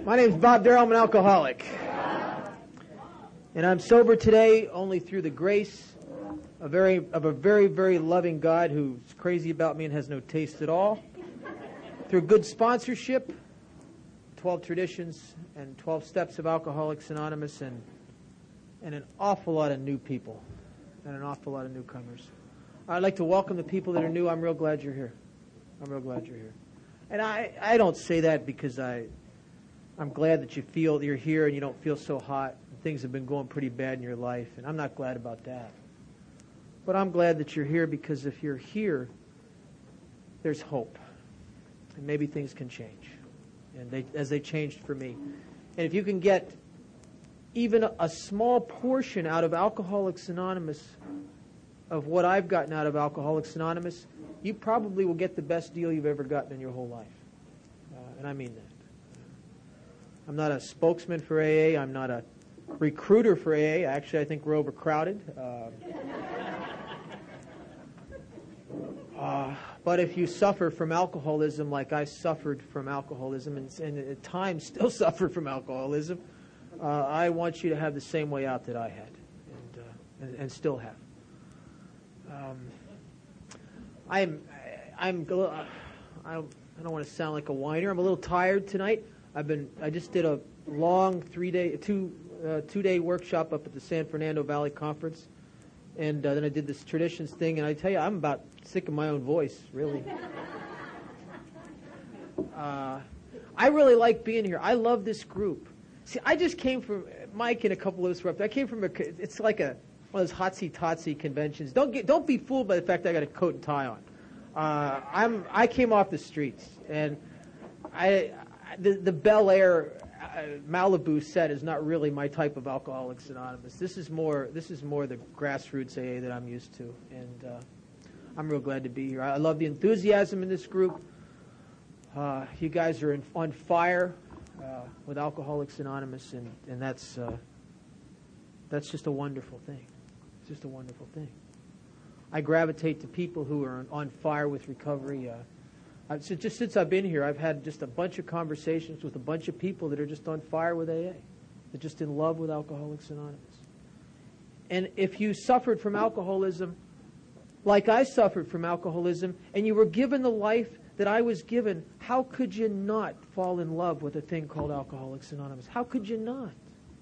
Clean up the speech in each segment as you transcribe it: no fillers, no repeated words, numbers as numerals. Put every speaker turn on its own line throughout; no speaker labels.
My name's Bob Darrell. I'm an alcoholic. And I'm sober today only through the grace of a very, very loving God who's crazy about me and has no taste at all. Through good sponsorship, 12 traditions and 12 steps of Alcoholics Anonymous, and an awful lot of new people and an awful lot of newcomers. I'd like to welcome the people that are new. I'm real glad you're here. I'm real glad you're here. And I don't say that because I'm glad that you feel you're here and you don't feel so hot. Things have been going pretty bad in your life, and I'm not glad about that. But I'm glad that you're here because if you're here, there's hope. And maybe things can change, and as they changed for me. And if you can get even a small portion out of Alcoholics Anonymous of what I've gotten out of Alcoholics Anonymous, you probably will get the best deal you've ever gotten in your whole life. And I mean that. I'm not a spokesman for AA. I'm not a recruiter for AA. Actually, I think we're overcrowded. But if you suffer from alcoholism like I suffered from alcoholism and at times still suffer from alcoholism, I want you to have the same way out that I had and still have. I don't want to sound like a whiner. I'm a little tired tonight. I just did a long two-day workshop up at the San Fernando Valley Conference, and then I did this traditions thing, and I tell you, I'm about sick of my own voice, really. I really like being here. I love this group. See, I just came from, Mike and a couple of us were up there. I came from it's like one of those hotsy-totsy conventions. Don't be fooled by the fact that I got a coat and tie on. I came off the streets, and the Bel Air Malibu set is not really my type of Alcoholics Anonymous. This is more the grassroots AA that I'm used to, and I'm real glad to be here. I love the enthusiasm in this group. You guys are on fire with Alcoholics Anonymous, and that's just a wonderful thing. It's just a wonderful thing. I gravitate to people who are on fire with recovery. Just since I've been here, I've had just a bunch of conversations with a bunch of people that are just on fire with AA. They're just in love with Alcoholics Anonymous. And if you suffered from alcoholism, like I suffered from alcoholism, and you were given the life that I was given, how could you not fall in love with a thing called Alcoholics Anonymous? How could you not?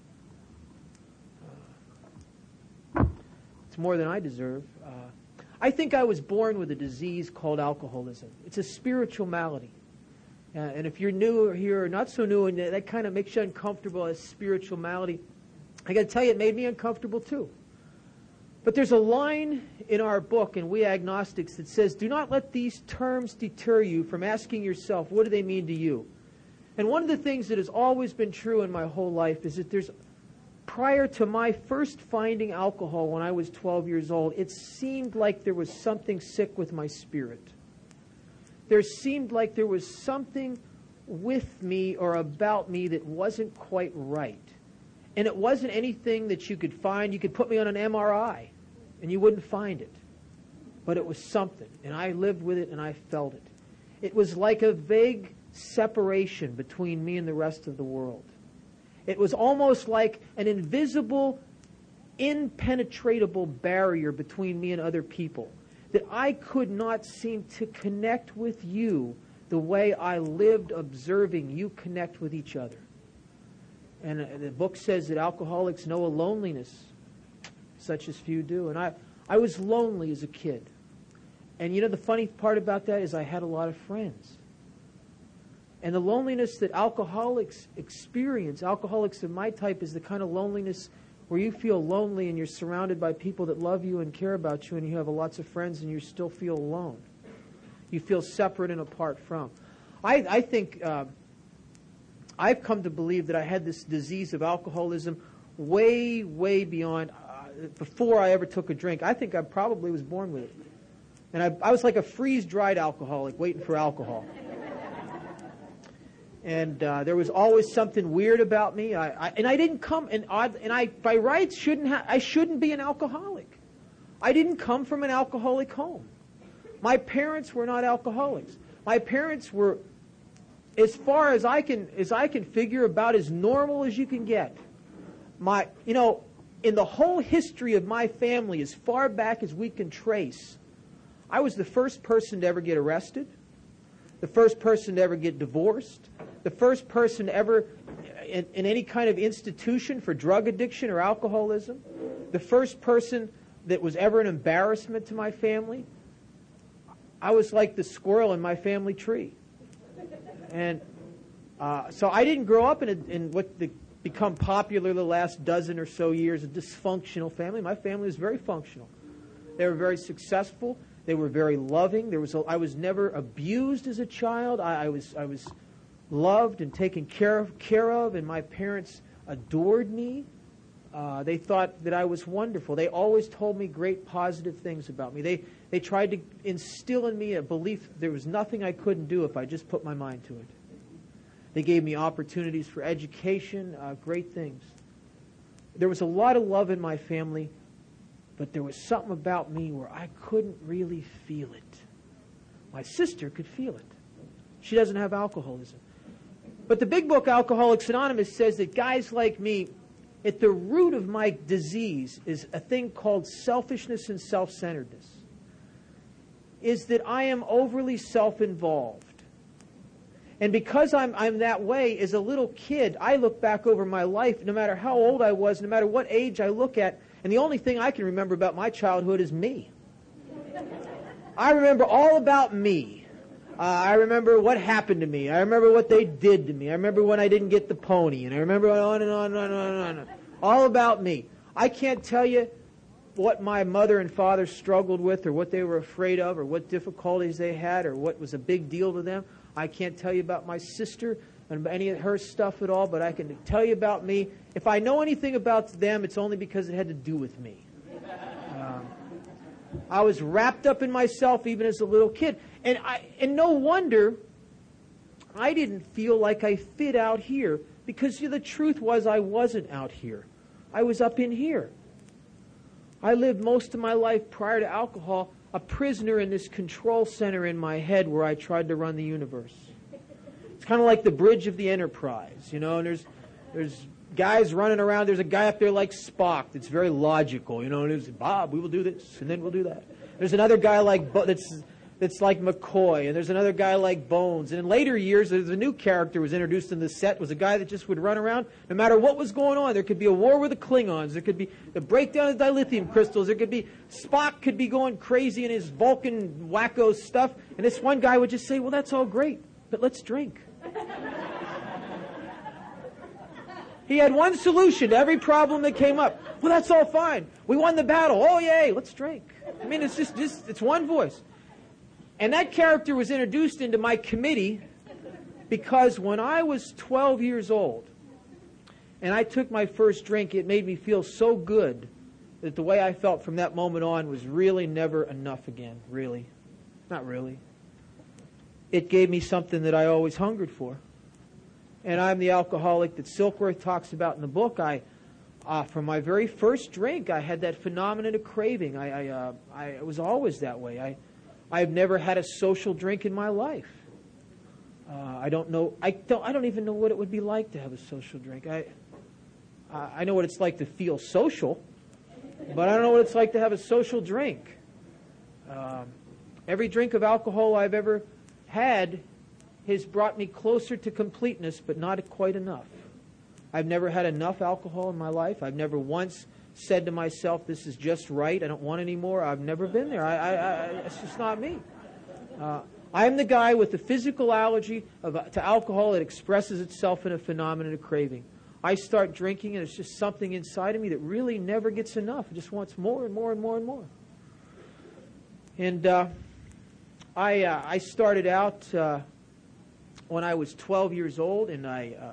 It's more than I deserve. I think I was born with a disease called alcoholism. It's a spiritual malady. And if you're new here or not so new, and that kind of makes you uncomfortable as spiritual malady, I got to tell you, it made me uncomfortable too. But there's a line in our book, in We Agnostics, that says, do not let these terms deter you from asking yourself, what do they mean to you? And one of the things that has always been true in my whole life is that prior to my first finding alcohol when I was 12 years old, it seemed like there was something sick with my spirit. There seemed like there was something with me or about me that wasn't quite right. And it wasn't anything that you could find. You could put me on an MRI and you wouldn't find it. But it was something, and I lived with it and I felt it. It was like a vague separation between me and the rest of the world. It was almost like an invisible, impenetrable barrier between me and other people, that I could not seem to connect with you the way I lived observing you connect with each other. And the book says that alcoholics know a loneliness such as few do. And I was lonely as a kid. And you know the funny part about that is I had a lot of friends. And the loneliness that alcoholics experience, alcoholics of my type, is the kind of loneliness where you feel lonely and you're surrounded by people that love you and care about you, and you have lots of friends and you still feel alone. You feel separate and apart from. I think I've come to believe that I had this disease of alcoholism way, way beyond, before I ever took a drink. I think I probably was born with it. And I was like a freeze-dried alcoholic waiting for alcohol. And there was always something weird about me. I didn't come, and I by rights shouldn't be an alcoholic. I didn't come from an alcoholic home. My parents were not alcoholics. My parents were as far as I can figure, about as normal as you can get. In the whole history of my family, as far back as we can trace, I was the first person to ever get arrested, the first person to ever get divorced, the first person ever in any kind of institution for drug addiction or alcoholism, the first person that was ever an embarrassment to my family. I was like the squirrel in my family tree. And so I didn't grow up in what become popular the last dozen or so years, a dysfunctional family. My family was very functional. They were very successful. They were very loving. I was never abused as a child. I was loved and taken care of, and my parents adored me. They thought that I was wonderful. They always told me great positive things about me. They tried to instill in me a belief there was nothing I couldn't do if I just put my mind to it. They gave me opportunities for education, great things. There was a lot of love in my family, but there was something about me where I couldn't really feel it. My sister could feel it. She doesn't have alcoholism. But the big book, Alcoholics Anonymous, says that guys like me, at the root of my disease is a thing called selfishness and self-centeredness. Is that I am overly self-involved. And because I'm that way, as a little kid, I look back over my life, no matter how old I was, no matter what age I look at, and the only thing I can remember about my childhood is me. I remember all about me. I remember what happened to me. I remember what they did to me. I remember when I didn't get the pony. And I remember on and on and on and on. All about me. I can't tell you what my mother and father struggled with, or what they were afraid of, or what difficulties they had, or what was a big deal to them. I can't tell you about my sister and any of her stuff at all, but I can tell you about me. If I know anything about them, it's only because it had to do with me. I was wrapped up in myself even as a little kid. And no wonder I didn't feel like I fit out here, because the truth was I wasn't out here. I was up in here. I lived most of my life prior to alcohol a prisoner in this control center in my head where I tried to run the universe. It's kind of like the bridge of the Enterprise, and there's guys running around. There's a guy up there like Spock that's very logical, and there's Bob, we will do this, and then we'll do that. There's another guy like that's like McCoy, and there's another guy like Bones. And in later years, there's a new character was introduced in the set, was a guy that just would run around no matter what was going on. There could be a war with the Klingons. There could be the breakdown of dilithium crystals. There could be Spock could be going crazy in his Vulcan wacko stuff. And this one guy would just say, well, that's all great, but let's drink. He had one solution to every problem that came up. Well, that's all fine. We won the battle. Oh, yay, let's drink. I mean, it's just it's one voice. And that character was introduced into my committee because when I was 12 years old and I took my first drink, it made me feel so good that the way I felt from that moment on was really never enough again, really. Not really. It gave me something that I always hungered for. And I'm the alcoholic that Silkworth talks about in the book. From my very first drink, I had that phenomenon of craving. I was always that way. I've never had a social drink in my life. I don't even know what it would be like to have a social drink. I know what it's like to feel social, but I don't know what it's like to have a social drink. Every drink of alcohol I've ever had has brought me closer to completeness, but not quite enough. I've never had enough alcohol in my life. I've never once said to myself, this is just right, I don't want any more. I've never been there. It's just not me. I'm the guy with the physical allergy to alcohol that expresses itself in a phenomenon of craving. I start drinking and it's just something inside of me that really never gets enough. It just wants more and more and more and more. And I started out when I was 12 years old, and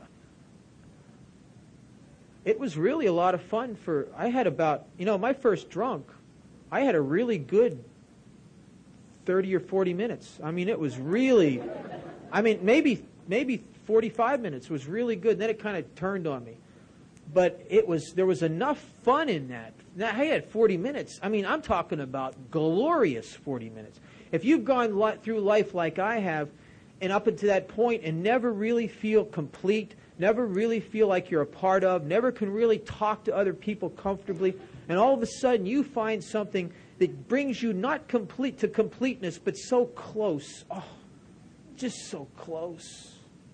it was really a lot of fun. I had about, my first drunk, I had a really good 30 or 40 minutes. I mean, it was really, maybe 45 minutes was really good. And then it kind of turned on me. But there was enough fun in that. Now, I had 40 minutes. I'm talking about glorious 40 minutes. If you've gone through life like I have, and up until that point and never really feel complete, never really feel like you're a part of, never can really talk to other people comfortably, and all of a sudden you find something that brings you not complete to completeness, but so close. Oh, just so close.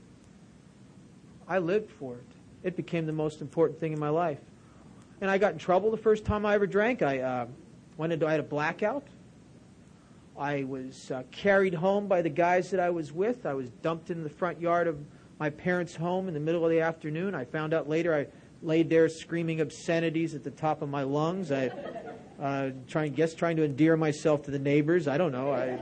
I lived for it. It became the most important thing in my life. And I got in trouble the first time I ever drank. I had a blackout. I was carried home by the guys that I was with. I was dumped in the front yard of my parents' home in the middle of the afternoon. I found out later I laid there screaming obscenities at the top of my lungs. Trying to endear myself to the neighbors. I don't know.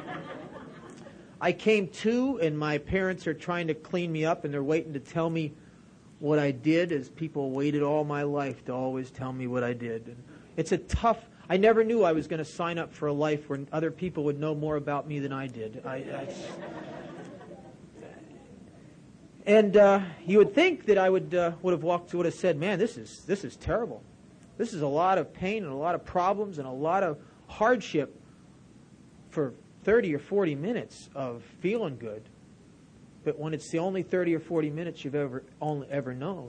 I came to, and my parents are trying to clean me up, and they're waiting to tell me what I did, as people waited all my life to always tell me what I did. And it's a tough... I never knew I was going to sign up for a life where other people would know more about me than I did. You would think that I would have said, "Man, this is terrible. This is a lot of pain and a lot of problems and a lot of hardship for 30 or 40 minutes of feeling good." But when it's the only 30 or 40 minutes you've ever known,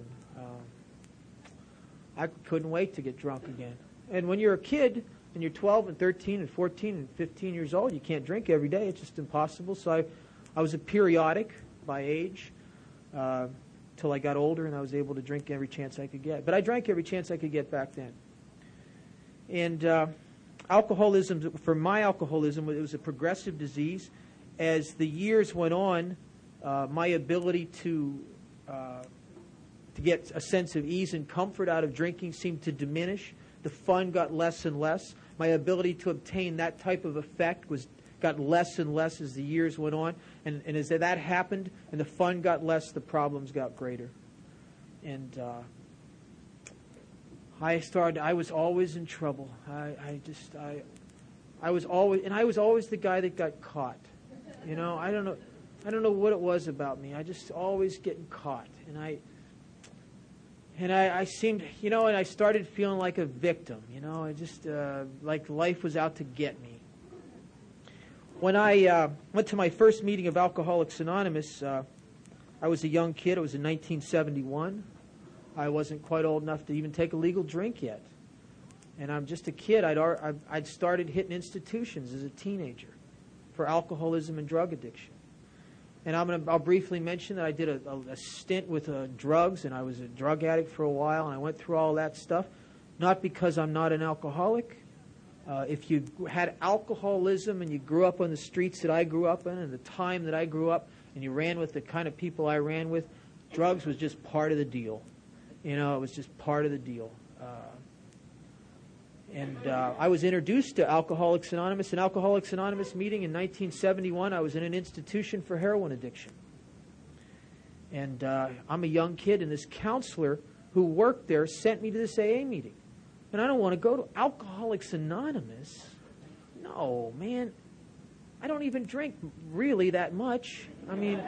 I couldn't wait to get drunk again. And when you're a kid and you're 12 and 13 and 14 and 15 years old, you can't drink every day. It's just impossible. So I was a periodic by age till I got older, and I was able to drink every chance I could get. But I drank every chance I could get back then. And alcoholism, for my alcoholism, it was a progressive disease. As the years went on, my ability to get a sense of ease and comfort out of drinking seemed to diminish. The fun got less and less. My ability to obtain that type of effect got less and less as the years went on. And as that happened and the fun got less, the problems got greater. And I was always in trouble. I was always the guy that got caught. You know, I don't know what it was about me. I just always getting caught. And I seemed, and I started feeling like a victim. I just, like life was out to get me. When I went to my first meeting of Alcoholics Anonymous, I was a young kid. It was in 1971. I wasn't quite old enough to even take a legal drink yet. And I'm just a kid. I'd started hitting institutions as a teenager for alcoholism and drug addiction. And I'll briefly mention that I did a stint with drugs, and I was a drug addict for a while, and I went through all that stuff. Not because I'm not an alcoholic. If you had alcoholism and you grew up on the streets that I grew up in and the time that I grew up, and you ran with the kind of people I ran with, drugs was just part of the deal. It was just part of the deal. I was introduced to Alcoholics Anonymous. An Alcoholics Anonymous meeting in 1971. I was in an institution for heroin addiction. And I'm a young kid, and this counselor who worked there sent me to this AA meeting. And I don't want to go to Alcoholics Anonymous. No, man. I don't even drink really that much. I mean...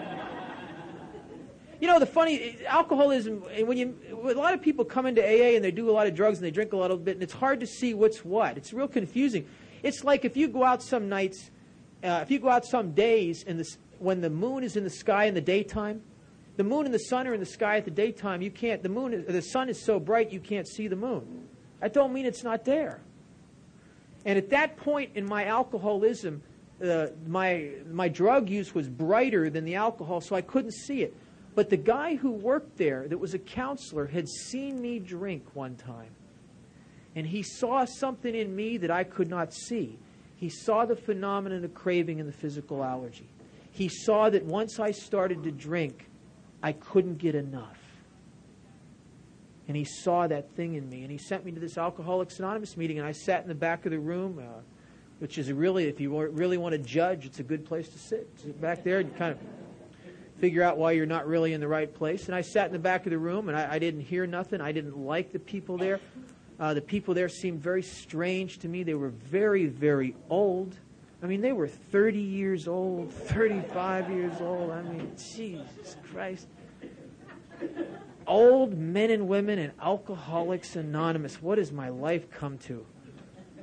the funny, alcoholism, when a lot of people come into AA and they do a lot of drugs and they drink a little bit, and it's hard to see what's what. It's real confusing. It's like if you go out some nights, if you go out some days when the moon is in the sky in the daytime, the moon and the sun are in the sky at the daytime, the sun is so bright you can't see the moon. That don't mean it's not there. And at that point in my alcoholism, my drug use was brighter than the alcohol, so I couldn't see it. But the guy who worked there, that was a counselor, had seen me drink one time. And he saw something in me that I could not see. He saw the phenomenon of craving and the physical allergy. He saw that once I started to drink, I couldn't get enough. And he saw that thing in me. And he sent me to this Alcoholics Anonymous meeting, and I sat in the back of the room, which is really, if you really want to judge, it's a good place to sit. Sit back there and kind of figure out why you're not really in the right place. And I sat in the back of the room, and I didn't hear nothing. I didn't like the people there. The people there seemed very strange to me. They were very, very old. I mean, they were 30 years old, 35 years old. I mean, Jesus Christ. Old men and women and Alcoholics Anonymous. What has my life come to?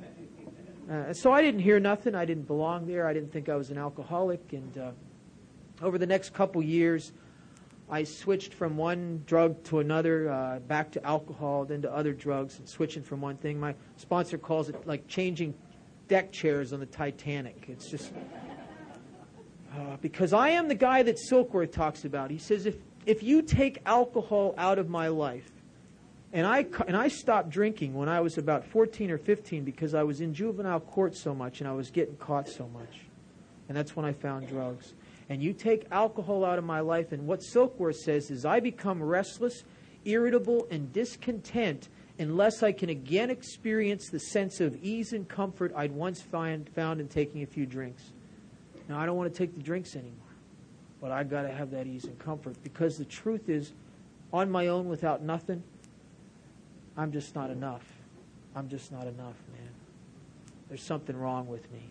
So I didn't hear nothing. I didn't belong there. I didn't think I was an alcoholic. And Over the next couple years, I switched from one drug to another, back to alcohol, then to other drugs, and switching from one thing. My sponsor calls it like changing deck chairs on the Titanic. It's just because I am the guy that Silkworth talks about. He says, if you take alcohol out of my life, and I stopped drinking when I was about 14 or 15 because I was in juvenile court so much and I was getting caught so much. And that's when I found drugs. And you take alcohol out of my life, and what Silkworth says is I become restless, irritable, and discontent unless I can again experience the sense of ease and comfort I'd once found in taking a few drinks. Now, I don't want to take the drinks anymore, but I've got to have that ease and comfort, because the truth is, on my own without nothing, I'm just not enough. I'm just not enough, man. There's something wrong with me.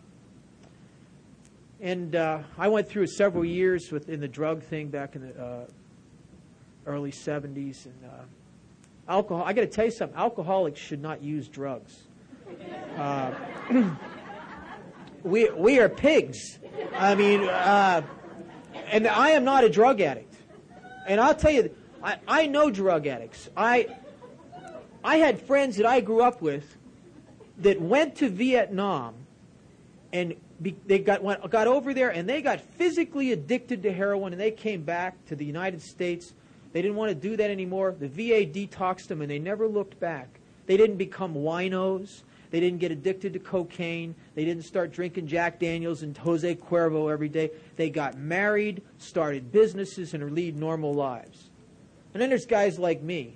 And I went through several years in the drug thing back in the early 70s. And alcohol, I got to tell you something, alcoholics should not use drugs. We are pigs. I mean, and I am not a drug addict. And I'll tell you, I know drug addicts. I had friends that I grew up with that went to Vietnam, and they got over there, and they got physically addicted to heroin, and they came back to the United States. They didn't want to do that anymore. The VA detoxed them, and they never looked back. They didn't become winos. They didn't get addicted to cocaine. They didn't start drinking Jack Daniels and Jose Cuervo every day. They got married, started businesses, and lead normal lives. And then there's guys like me.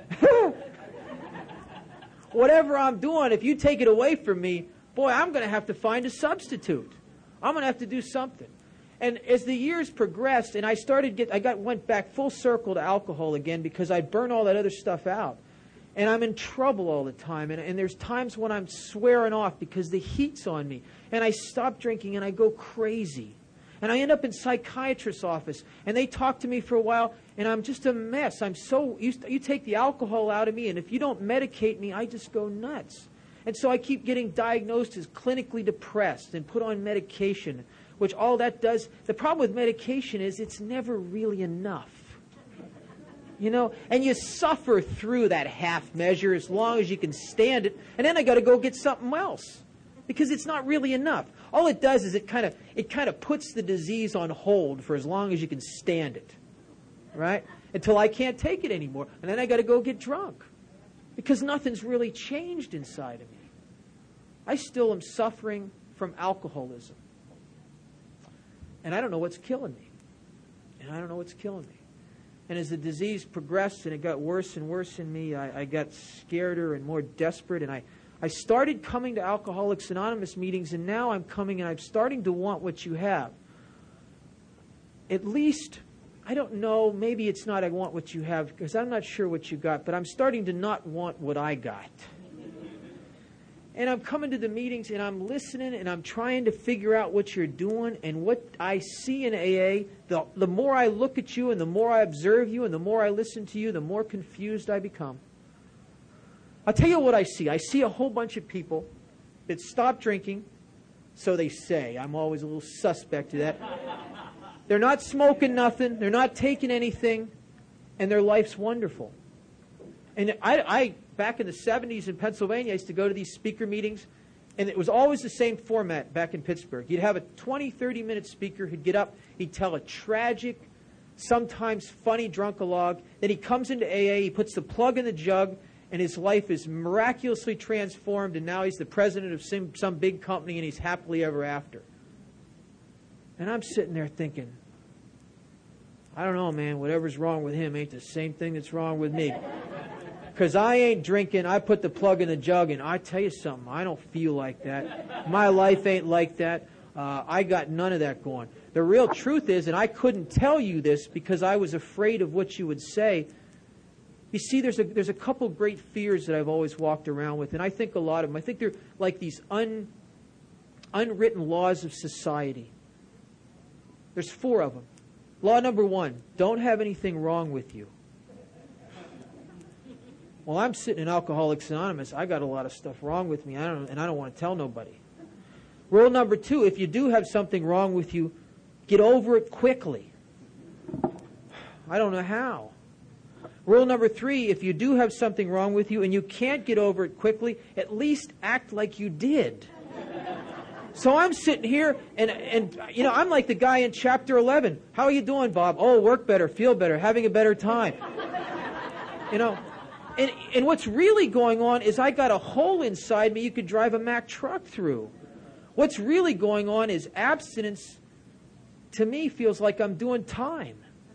Whatever I'm doing, if you take it away from me, boy, I'm going to have to find a substitute. I'm going to have to do something. And as the years progressed, and I went back full circle to alcohol again because I burned all that other stuff out. And I'm in trouble all the time. And there's times when I'm swearing off because the heat's on me. And I stop drinking and I go crazy. And I end up in psychiatrist's office. And they talk to me for a while, and I'm just a mess. You take the alcohol out of me, and if you don't medicate me, I just go nuts. And so I keep getting diagnosed as clinically depressed and put on medication, which all that does, the problem with medication is it's never really enough. You know, and you suffer through that half measure as long as you can stand it, and then I got to go get something else because it's not really enough. All it does is it kind of puts the disease on hold for as long as you can stand it, right? Until I can't take it anymore, and then I got to go get drunk because nothing's really changed inside of me. I still am suffering from alcoholism, and I don't know what's killing me. And as the disease progressed and it got worse and worse in me, I got scareder and more desperate. And I started coming to Alcoholics Anonymous meetings, and now I'm coming and I'm starting to want what you have. At least, I don't know, maybe it's not I want what you have, because I'm not sure what you got, but I'm starting to not want what I got. And I'm coming to the meetings and I'm listening and I'm trying to figure out what you're doing. And what I see in AA, the more I look at you and the more I observe you and the more I listen to you, the more confused I become. I'll tell you what I see. I see a whole bunch of people that stop drinking, so they say. I'm always a little suspect to that. They're not smoking nothing. They're not taking anything. And their life's wonderful. And I back in the 70s in Pennsylvania, I used to go to these speaker meetings, and it was always the same format back in Pittsburgh. You'd have a 20, 30-minute speaker who'd get up, he'd tell a tragic, sometimes funny drunk-a-log, then he comes into AA, he puts the plug in the jug, and his life is miraculously transformed, and now he's the president of some big company, and he's happily ever after. And I'm sitting there thinking, I don't know, man, whatever's wrong with him ain't the same thing that's wrong with me. Because I ain't drinking, I put the plug in the jug, and I tell you something, I don't feel like that. My life ain't like that. I got none of that going. The real truth is, and I couldn't tell you this because I was afraid of what you would say. You see, there's a couple great fears that I've always walked around with, and I think a lot of them. I think they're like these unwritten laws of society. There's 4 of them. Law number 1, don't have anything wrong with you. Well, I'm sitting in Alcoholics Anonymous. I got a lot of stuff wrong with me, and I don't want to tell nobody. Rule number 2, if you do have something wrong with you, get over it quickly. I don't know how. Rule number 3, if you do have something wrong with you and you can't get over it quickly, at least act like you did. So I'm sitting here and I'm like the guy in chapter 11. How are you doing, Bob? Oh, work better, feel better, having a better time. And what's really going on is I got a hole inside me you could drive a Mack truck through. What's really going on is abstinence, to me, feels like I'm doing time.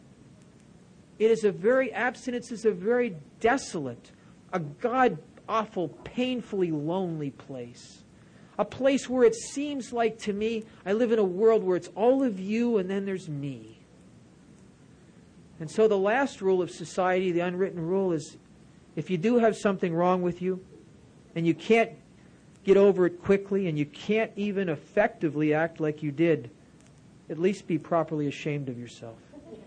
Abstinence is a very desolate, a God-awful, painfully lonely place. A place where it seems like, to me, I live in a world where it's all of you and then there's me. And so the last rule of society, the unwritten rule, is if you do have something wrong with you and you can't get over it quickly and you can't even effectively act like you did, at least be properly ashamed of yourself.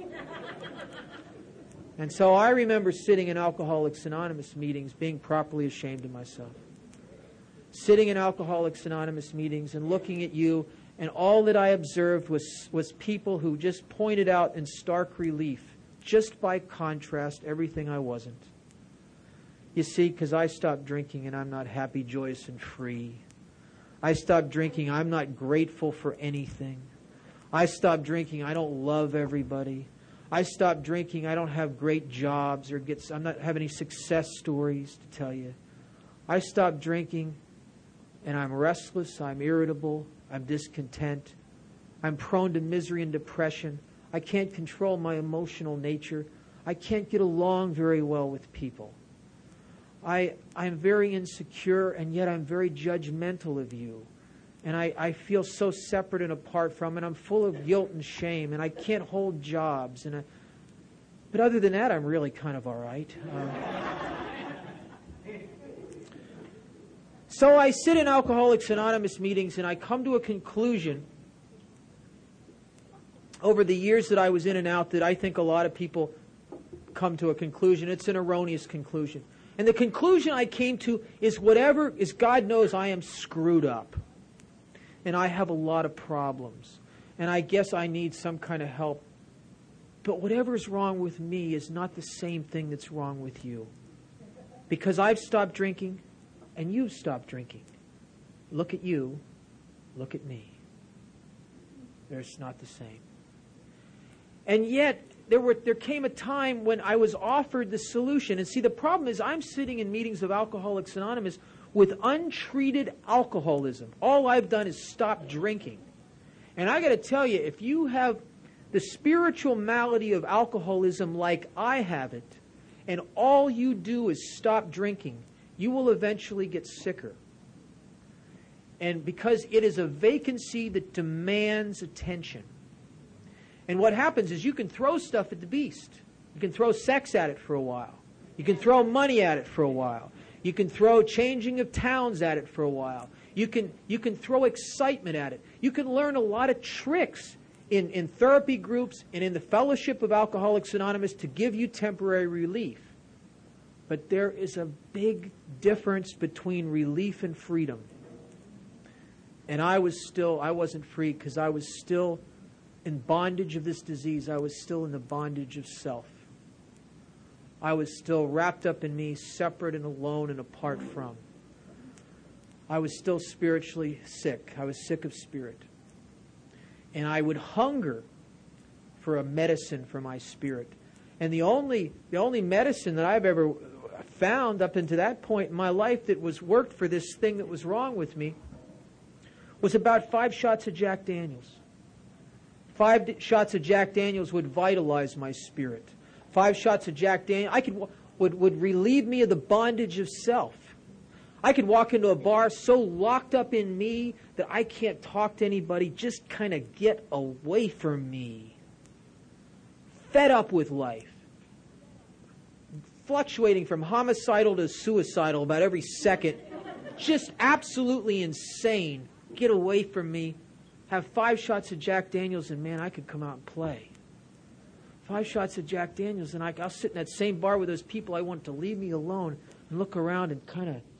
And so I remember sitting in Alcoholics Anonymous meetings being properly ashamed of myself. Sitting in Alcoholics Anonymous meetings and looking at you, and all that I observed was people who just pointed out in stark relief, just by contrast, everything I wasn't. You see, because I stopped drinking and I'm not happy, joyous, and free. I stopped drinking, I'm not grateful for anything. I stopped drinking, I don't love everybody. I stopped drinking, I don't have great jobs I'm not have any success stories to tell you. I stopped drinking and I'm restless, I'm irritable, I'm discontent. I'm prone to misery and depression. I can't control my emotional nature. I can't get along very well with people. I'm very insecure, and yet I'm very judgmental of you. And I feel so separate and apart from, and I'm full of guilt and shame, and I can't hold jobs. But other than that, I'm really kind of all right. So I sit in Alcoholics Anonymous meetings, and I come to a conclusion over the years that I was in and out that I think a lot of people come to a conclusion. It's an erroneous conclusion. And the conclusion I came to is God knows I am screwed up. And I have a lot of problems. And I guess I need some kind of help. But whatever's wrong with me is not the same thing that's wrong with you. Because I've stopped drinking and you've stopped drinking. Look at you. Look at me. It's not the same. And yet, there came a time when I was offered the solution. And see, the problem is I'm sitting in meetings of Alcoholics Anonymous with untreated alcoholism. All I've done is stop drinking. And I got to tell you, if you have the spiritual malady of alcoholism like I have it, and all you do is stop drinking, you will eventually get sicker. And because it is a vacancy that demands attention. And what happens is you can throw stuff at the beast. You can throw sex at it for a while. You can throw money at it for a while. You can throw changing of towns at it for a while. You can throw excitement at it. You can learn a lot of tricks in therapy groups and in the fellowship of Alcoholics Anonymous to give you temporary relief. But there is a big difference between relief and freedom. And I wasn't free because I was still in bondage of this disease. I was still in the bondage of self. I was still wrapped up in me, separate and alone and apart from. I was still spiritually sick. I was sick of spirit. And I would hunger for a medicine for my spirit. And the only medicine that I've ever found up until that point in my life that was worked for this thing that was wrong with me was about 5 shots of Jack Daniels. 5 shots of Jack Daniels would vitalize my spirit. 5 shots of Jack Daniels would relieve me of the bondage of self. I could walk into a bar so locked up in me that I can't talk to anybody, just kind of get away from me. Fed up with life. Fluctuating from homicidal to suicidal about every second. Just absolutely insane. Get away from me. Have 5 shots of Jack Daniels and man, I could come out and play. 5 shots of Jack Daniels and I'll sit in that same bar with those people I want to leave me alone and look around and kind of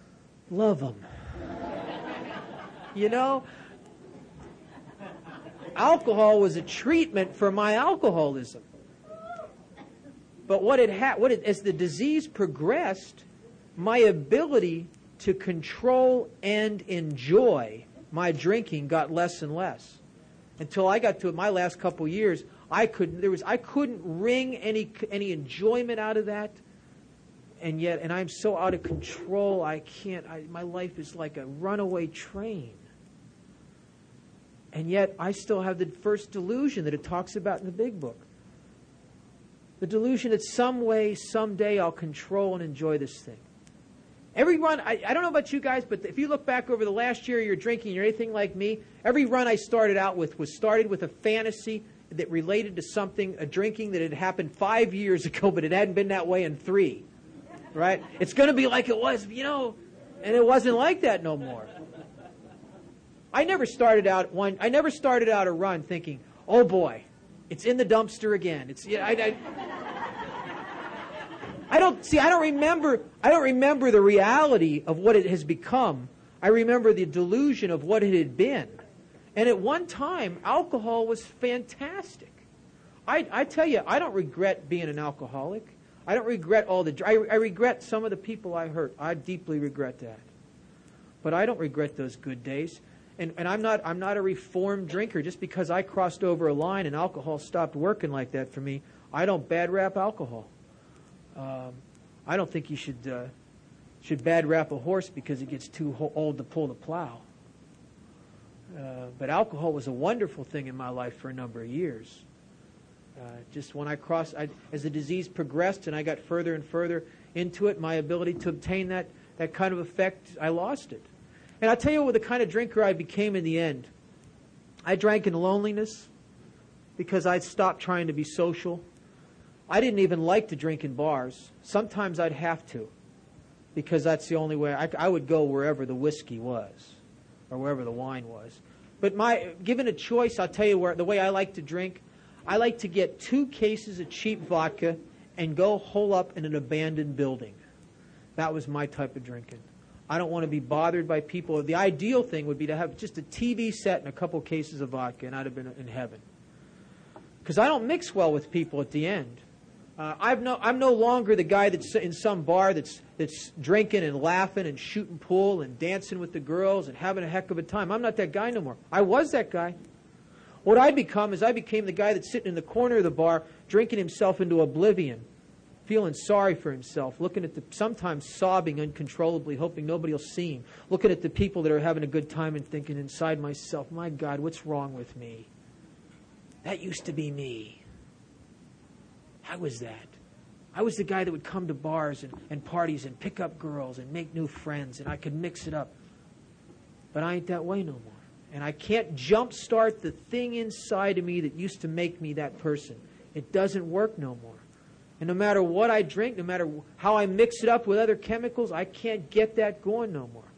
love them. You know? Alcohol was a treatment for my alcoholism. But as the disease progressed, my ability to control and enjoy my drinking got less and less. Until I got to my last couple years, I couldn't wring any enjoyment out of that. And I'm so out of control, my life is like a runaway train. And yet I still have the first delusion that it talks about in the big book. The delusion that some way, someday I'll control and enjoy this thing. Every run, I don't know about you guys, but if you look back over the last year you're drinking, you're anything like me, every run I started out with was started with a fantasy that related to something, a drinking that had happened 5 years ago, but it hadn't been that way in 3. Right? It's going to be like it was, and it wasn't like that no more. I never started out a run thinking, oh boy, it's in the dumpster again. I don't remember the reality of what it has become. I remember the delusion of what it had been. And at one time, alcohol was fantastic. I tell you, I don't regret being an alcoholic. I don't regret I regret some of the people I hurt. I deeply regret that. But I don't regret those good days. And I'm not a reformed drinker. Just because I crossed over a line and alcohol stopped working like that for me, I don't bad rap alcohol. I don't think you should bad rap a horse because it gets too old to pull the plow. But alcohol was a wonderful thing in my life for a number of years. Just when as the disease progressed and I got further and further into it, my ability to obtain that kind of effect, I lost it. And I'll tell you what the kind of drinker I became in the end. I drank in loneliness because I'd stopped trying to be social. I didn't even like to drink in bars. Sometimes I'd have to because that's the only way. I would go wherever the whiskey was or wherever the wine was. But given a choice, I'll tell you the way I like to drink, I like to get 2 cases of cheap vodka and go hole up in an abandoned building. That was my type of drinking. I don't want to be bothered by people. The ideal thing would be to have just a TV set and a couple cases of vodka, and I'd have been in heaven. Because I don't mix well with people at the end. I'm no longer the guy that's in some bar that's drinking and laughing and shooting pool and dancing with the girls and having a heck of a time. I'm not that guy no more. I was that guy. What I became the guy that's sitting in the corner of the bar, drinking himself into oblivion, feeling sorry for himself, looking at sometimes sobbing uncontrollably, hoping nobody will see him, looking at the people that are having a good time and thinking inside myself, my God, what's wrong with me? That used to be me. I was that. I was the guy that would come to bars and parties and pick up girls and make new friends, and I could mix it up. But I ain't that way no more. And I can't jumpstart the thing inside of me that used to make me that person. It doesn't work no more. And no matter what I drink, no matter how I mix it up with other chemicals, I can't get that going no more.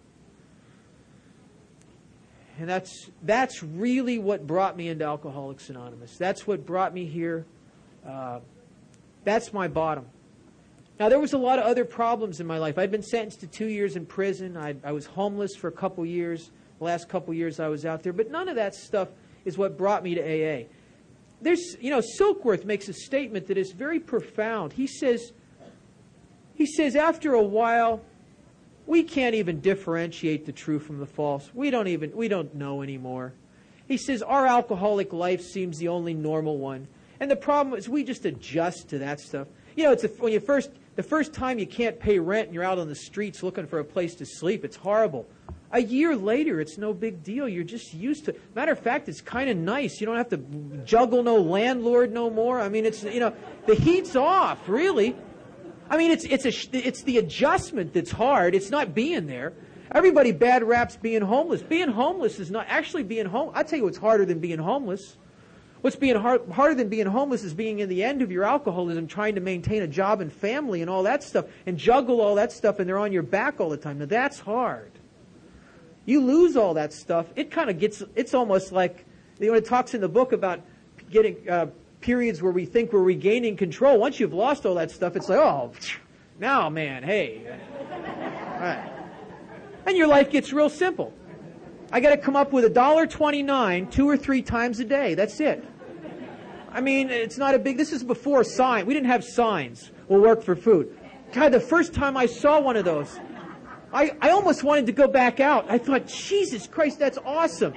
And that's really what brought me into Alcoholics Anonymous. That's what brought me here. That's my bottom. Now, there was a lot of other problems in my life. I'd been sentenced to 2 years in prison. I was homeless for a couple years. The last couple years I was out there. But none of that stuff is what brought me to AA. Silkworth makes a statement that is very profound. He says, after a while, we can't even differentiate the true from the false. We don't know anymore. He says, our alcoholic life seems the only normal one. And the problem is we just adjust to that stuff. The first time you can't pay rent and you're out on the streets looking for a place to sleep, it's horrible. A year later, it's no big deal. You're just used to it. Matter of fact, it's kind of nice. You don't have to juggle no landlord no more. I mean, the heat's off, really. I mean, it's the adjustment that's hard. It's not being there. Everybody bad raps being homeless. Being homeless is not actually being homeless. I'll tell you what's harder than being homeless. What's being harder than being homeless is being in the end of your alcoholism, trying to maintain a job and family and all that stuff, and juggle all that stuff, and they're on your back all the time. Now, that's hard. You lose all that stuff. It kind of it's almost like, it talks in the book about getting periods where we think we're regaining control. Once you've lost all that stuff, it's like, oh, now, man, hey. All right. And your life gets real simple. I got to come up with $1.29 2 or 3 times a day. That's it. I mean, it's not a big... This is before sign. We didn't have signs. We'll work for food. God, the first time I saw one of those, I almost wanted to go back out. I thought, Jesus Christ, that's awesome.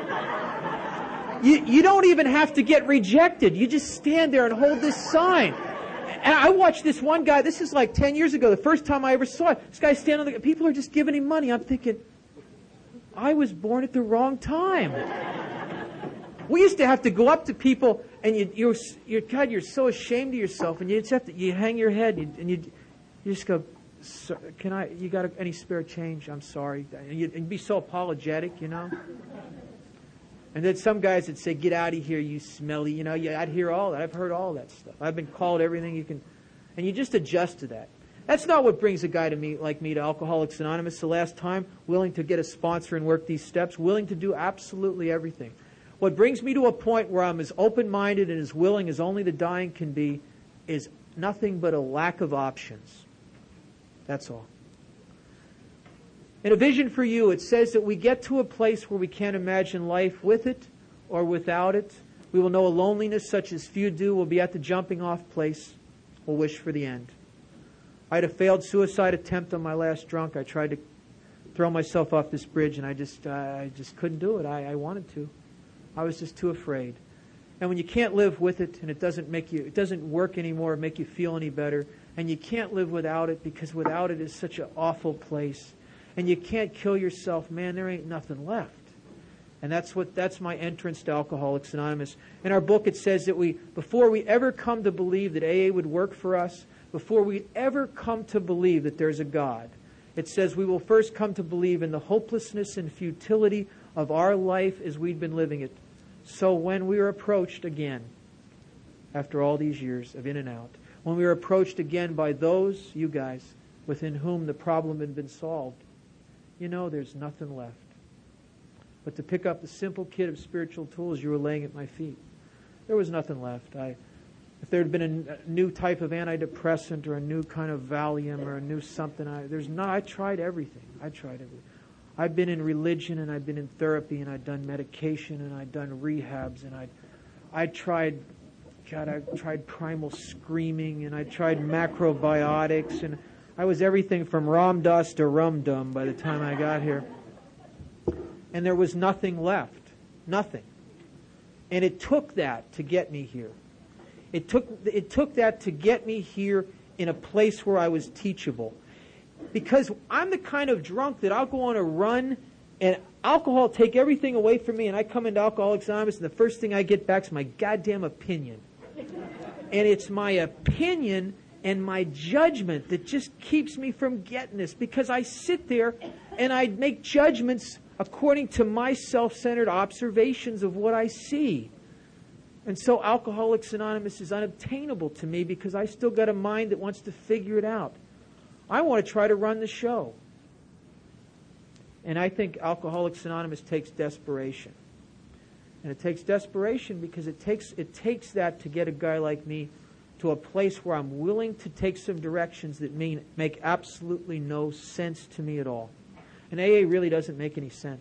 You don't even have to get rejected. You just stand there and hold this sign. And I watched this one guy, this is like 10 years ago, the first time I ever saw it. This guy standing on the... People are just giving him money. I'm thinking, I was born at the wrong time. We used to have to go up to people, and you're so ashamed of yourself, and you just have to, you hang your head, and you just go, you got any spare change? I'm sorry. And you'd be so apologetic, you know. And then some guys would say, get out of here, you smelly, you know. I'd hear all that. I've heard all that stuff. I've been called everything you can, and you just adjust to that. That's not what brings a guy like me to Alcoholics Anonymous the last time, willing to get a sponsor and work these steps, willing to do absolutely everything. What brings me to a point where I'm as open-minded and as willing as only the dying can be is nothing but a lack of options. That's all. In A Vision for You, it says that we get to a place where we can't imagine life with it or without it. We will know a loneliness such as few do. We'll be at the jumping-off place. We'll wish for the end. I had a failed suicide attempt on my last drunk. I tried to throw myself off this bridge, and I just couldn't do it. I wanted to. I was just too afraid. And when you can't live with it, and it doesn't work anymore, make you feel any better, and you can't live without it because without it is such an awful place, and you can't kill yourself, man, there ain't nothing left. And that's my entrance to Alcoholics Anonymous. In our book, it says that before we ever come to believe that AA would work for us, before we ever come to believe that there's a God, it says we will first come to believe in the hopelessness and futility of our life as we'd been living it. So when we are approached again, after all these years of in and out, when we are approached again by those, you guys, within whom the problem had been solved, you know there's nothing left but to pick up the simple kit of spiritual tools you were laying at my feet. There was nothing left. If there had been a new type of antidepressant or a new kind of Valium or a new something, I tried everything. I've been in religion, and I've been in therapy, and I've done medication, and I've done rehabs, and I tried primal screaming, and I tried macrobiotics, and I was everything from Ram Dass to Rum Dum by the time I got here. And there was nothing left. Nothing. And it took that to get me here. It took that to get me here in a place where I was teachable. Because I'm the kind of drunk that I'll go on a run and alcohol will take everything away from me, and I come into Alcoholics Anonymous and the first thing I get back is my goddamn opinion. And it's my opinion and my judgment that just keeps me from getting this, because I sit there and I make judgments according to my self-centered observations of what I see. And so Alcoholics Anonymous is unobtainable to me because I still got a mind that wants to figure it out. I want to try to run the show. And I think Alcoholics Anonymous takes desperation. And it takes desperation because it takes that to get a guy like me to a place where I'm willing to take some directions that make absolutely no sense to me at all. And AA really doesn't make any sense.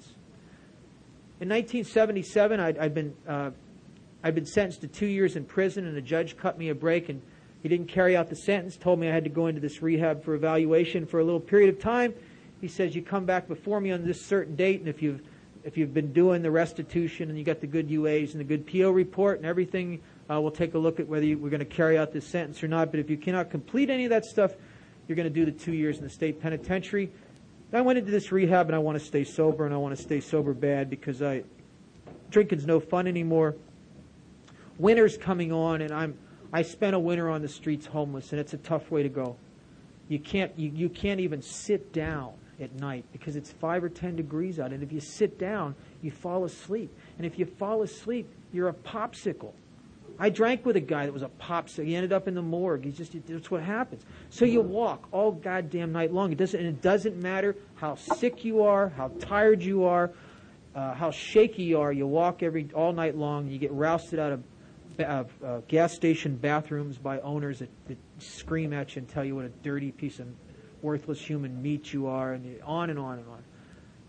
In 1977, I'd been sentenced to 2 years in prison, and a judge cut me a break, and he didn't carry out the sentence, told me I had to go into this rehab for evaluation for a little period of time. He says, you come back before me on this certain date, and if you've been doing the restitution and you got the good UAs and the good PO report and everything, we'll take a look at whether we're going to carry out this sentence or not. But if you cannot complete any of that stuff, you're going to do the 2 years in the state penitentiary. I went into this rehab, and I want to stay sober, and I want to stay sober bad because drinking's no fun anymore. Winter's coming on, and I spent a winter on the streets homeless, and it's a tough way to go. You can't even sit down at night because it's 5 or 10 degrees out, and if you sit down, you fall asleep. And if you fall asleep, you're a popsicle. I drank with a guy that was a popsicle. He ended up in the morgue. That's what happens. So you walk all goddamn night long. It doesn't matter how sick you are, how tired you are, how shaky you are. You walk all night long. You get rousted out of gas station bathrooms by owners that scream at you and tell you what a dirty piece of worthless human meat you are, and on and on and on.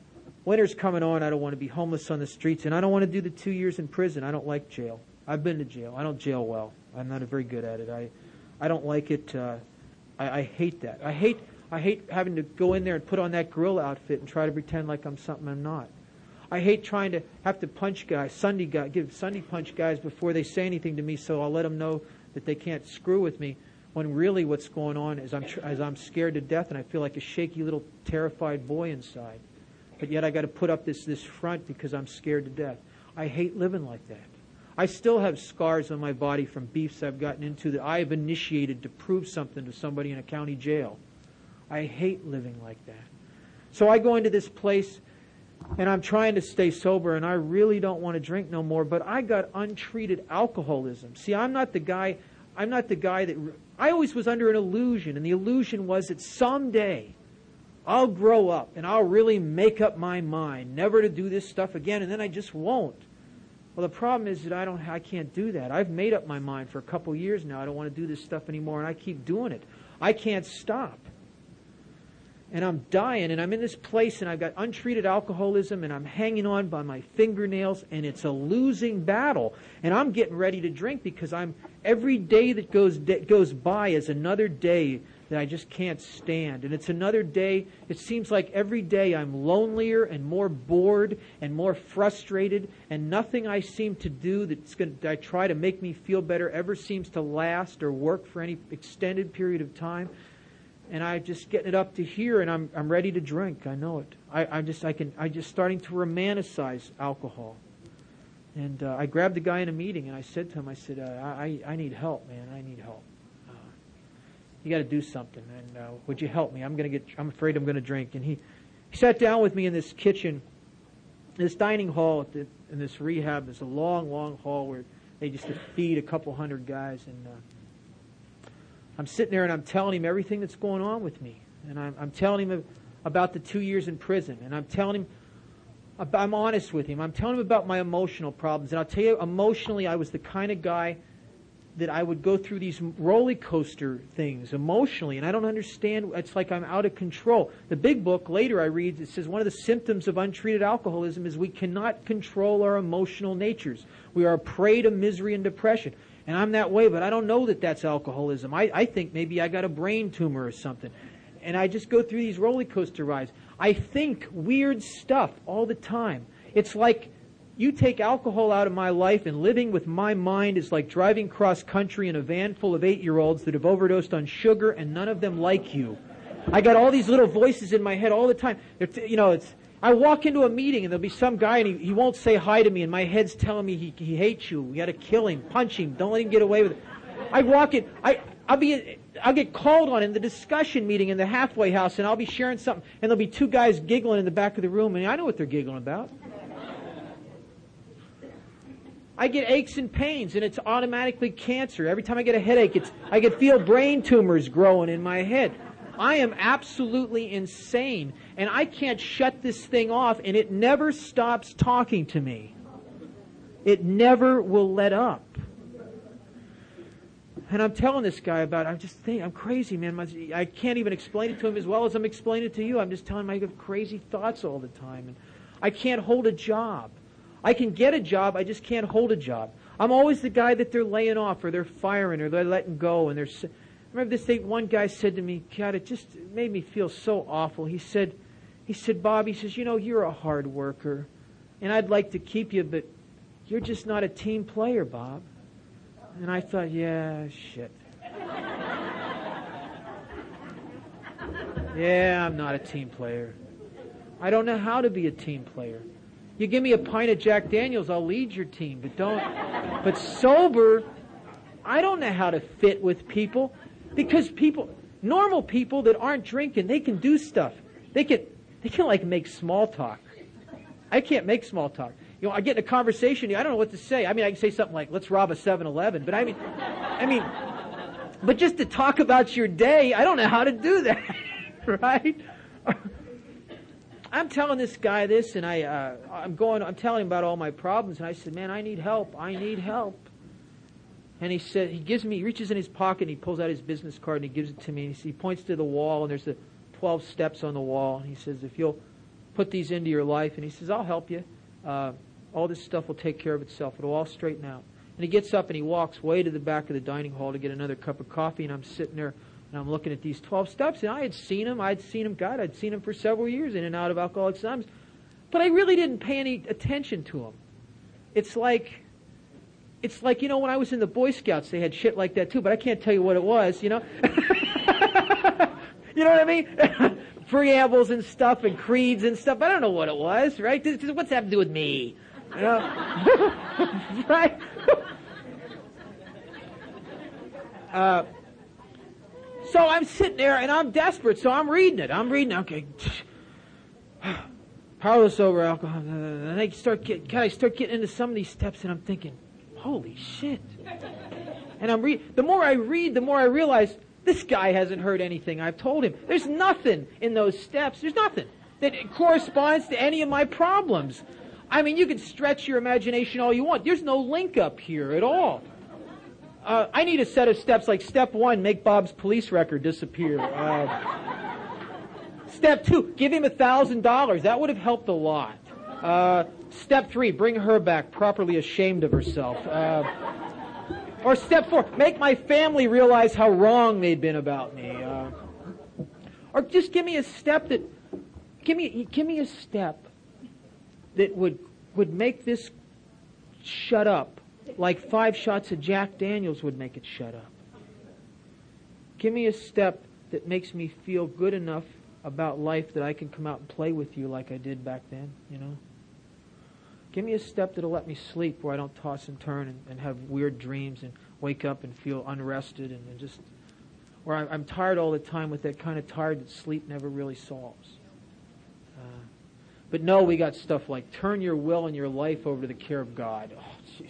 winter's coming on. I don't want to be homeless on the streets, and I don't want to do the 2 years in prison. I don't like jail. I've been to jail. I don't jail well. I'm not very good at it. I don't like it. I hate that. I hate having to go in there and put on that gorilla outfit and try to pretend like I'm something I'm not. I hate trying to have to punch guys, give Sunday punch guys before they say anything to me, so I'll let them know that they can't screw with me. When really what's going on is I'm scared to death and I feel like a shaky little terrified boy inside. But yet I got to put up this front because I'm scared to death. I hate living like that. I still have scars on my body from beefs I've gotten into that I have initiated to prove something to somebody in a county jail. I hate living like that. So I go into this place and I'm trying to stay sober and I really don't want to drink no more, but I got untreated alcoholism. See, I'm not the guy that... I always was under an illusion, and the illusion was that someday I'll grow up and I'll really make up my mind never to do this stuff again, and then I just won't. Well, the problem is that I can't do that. I've made up my mind for a couple years now. I don't want to do this stuff anymore, and I keep doing it. I can't stop. And I'm dying, and I'm in this place, and I've got untreated alcoholism, and I'm hanging on by my fingernails, and it's a losing battle. And I'm getting ready to drink because every day that goes by is another day that I just can't stand. And it's another day, it seems like every day I'm lonelier and more bored and more frustrated, and nothing I seem to do that I try to make me feel better ever seems to last or work for any extended period of time. And I'm just getting it up to here, and I'm ready to drink. I know it. I'm just starting to romanticize alcohol. And I grabbed the guy in a meeting, and I said to him, I need help, man. I need help. You got to do something. And would you help me? I'm afraid I'm going to drink. And he sat down with me in this kitchen, this dining hall in this rehab. There's a long, long hall where they just feed a couple hundred guys, and I'm sitting there and I'm telling him everything that's going on with me. And I'm telling him about the 2 years in prison. And I'm telling him, I'm honest with him. I'm telling him about my emotional problems. And I'll tell you, emotionally, I was the kind of guy that I would go through these roller coaster things emotionally. And I don't understand. It's like I'm out of control. The big book, later I read, it says one of the symptoms of untreated alcoholism is we cannot control our emotional natures. We are a prey to misery and depression. And I'm that way, but I don't know that that's alcoholism. I think maybe I got a brain tumor or something. And I just go through these roller coaster rides. I think weird stuff all the time. It's like you take alcohol out of my life, and living with my mind is like driving cross country in a van full of 8-year-olds that have overdosed on sugar, and none of them like you. I got all these little voices in my head all the time. I walk into a meeting and there'll be some guy and he won't say hi to me, and my head's telling me he hates you. You got to kill him, punch him, don't let him get away with it. I walk in, I'll get called on in the discussion meeting in the halfway house, and I'll be sharing something, and there'll be two guys giggling in the back of the room, and I know what they're giggling about. I get aches and pains, and it's automatically cancer. Every time I get a headache, I can feel brain tumors growing in my head. I am absolutely insane, and I can't shut this thing off, and it never stops talking to me. It never will let up. And I'm telling this guy about it. I'm crazy, man. I can't even explain it to him as well as I'm explaining it to you. I'm just telling him I have crazy thoughts all the time. And I can't hold a job. I can get a job, I just can't hold a job. I'm always the guy that they're laying off, or they're firing, or they're letting go. And I remember this thing, one guy said to me, God, it just made me feel so awful. He said, Bob, you're a hard worker, and I'd like to keep you, but you're just not a team player, Bob. And I thought, yeah, shit. Yeah, I'm not a team player. I don't know how to be a team player. You give me a pint of Jack Daniels, I'll lead your team, but sober, I don't know how to fit with people, because normal people that aren't drinking, they can do stuff. They can like make small talk. I can't make small talk. I get in a conversation, I don't know what to say. I can say something like, let's rob a 7-Eleven, but but just to talk about your day, I don't know how to do that, right? I'm telling this guy this, and I'm telling him about all my problems, and I said, man, I need help. And he said, he reaches in his pocket, and he pulls out his business card, and he gives it to me, and he points to the wall, and there's the 12 steps on the wall, and he says, if you'll put these into your life. And he says, I'll help you. All this stuff will take care of itself. It'll all straighten out. And he gets up and he walks way to the back of the dining hall to get another cup of coffee. And I'm sitting there and I'm looking at these 12 steps. And I had seen him. I'd seen him for several years in and out of Alcoholics Anonymous. But I really didn't pay any attention to him. It's like, when I was in the Boy Scouts, they had shit like that too, but I can't tell you what it was, You know what I mean? Preambles and stuff and creeds and stuff. I don't know what it was, right? What's that to do with me? Right? So I'm sitting there and I'm desperate, so I'm reading it. Okay. Powerless over alcohol. And I start getting into some of these steps, and I'm thinking, holy shit. And the more I read, the more I realize this guy hasn't heard anything I've told him. There's nothing in those steps. There's nothing that corresponds to any of my problems. I mean, you can stretch your imagination all you want. There's no link up here at all. I need a set of steps like step 1, make Bob's police record disappear. Step 2, give him $1,000. That would have helped a lot. Step 3, bring her back properly ashamed of herself. Or step 4, make my family realize how wrong they'd been about me. Or just give me a step that would make this shut up, like 5 shots of Jack Daniels would make it shut up. Give me a step that makes me feel good enough about life that I can come out and play with you like I did back then, Give me a step that'll let me sleep where I don't toss and turn and have weird dreams and wake up and feel unrested and just where I'm tired all the time with that kind of tired that sleep never really solves. But no, we got stuff like turn your will and your life over to the care of God. Oh, jeez.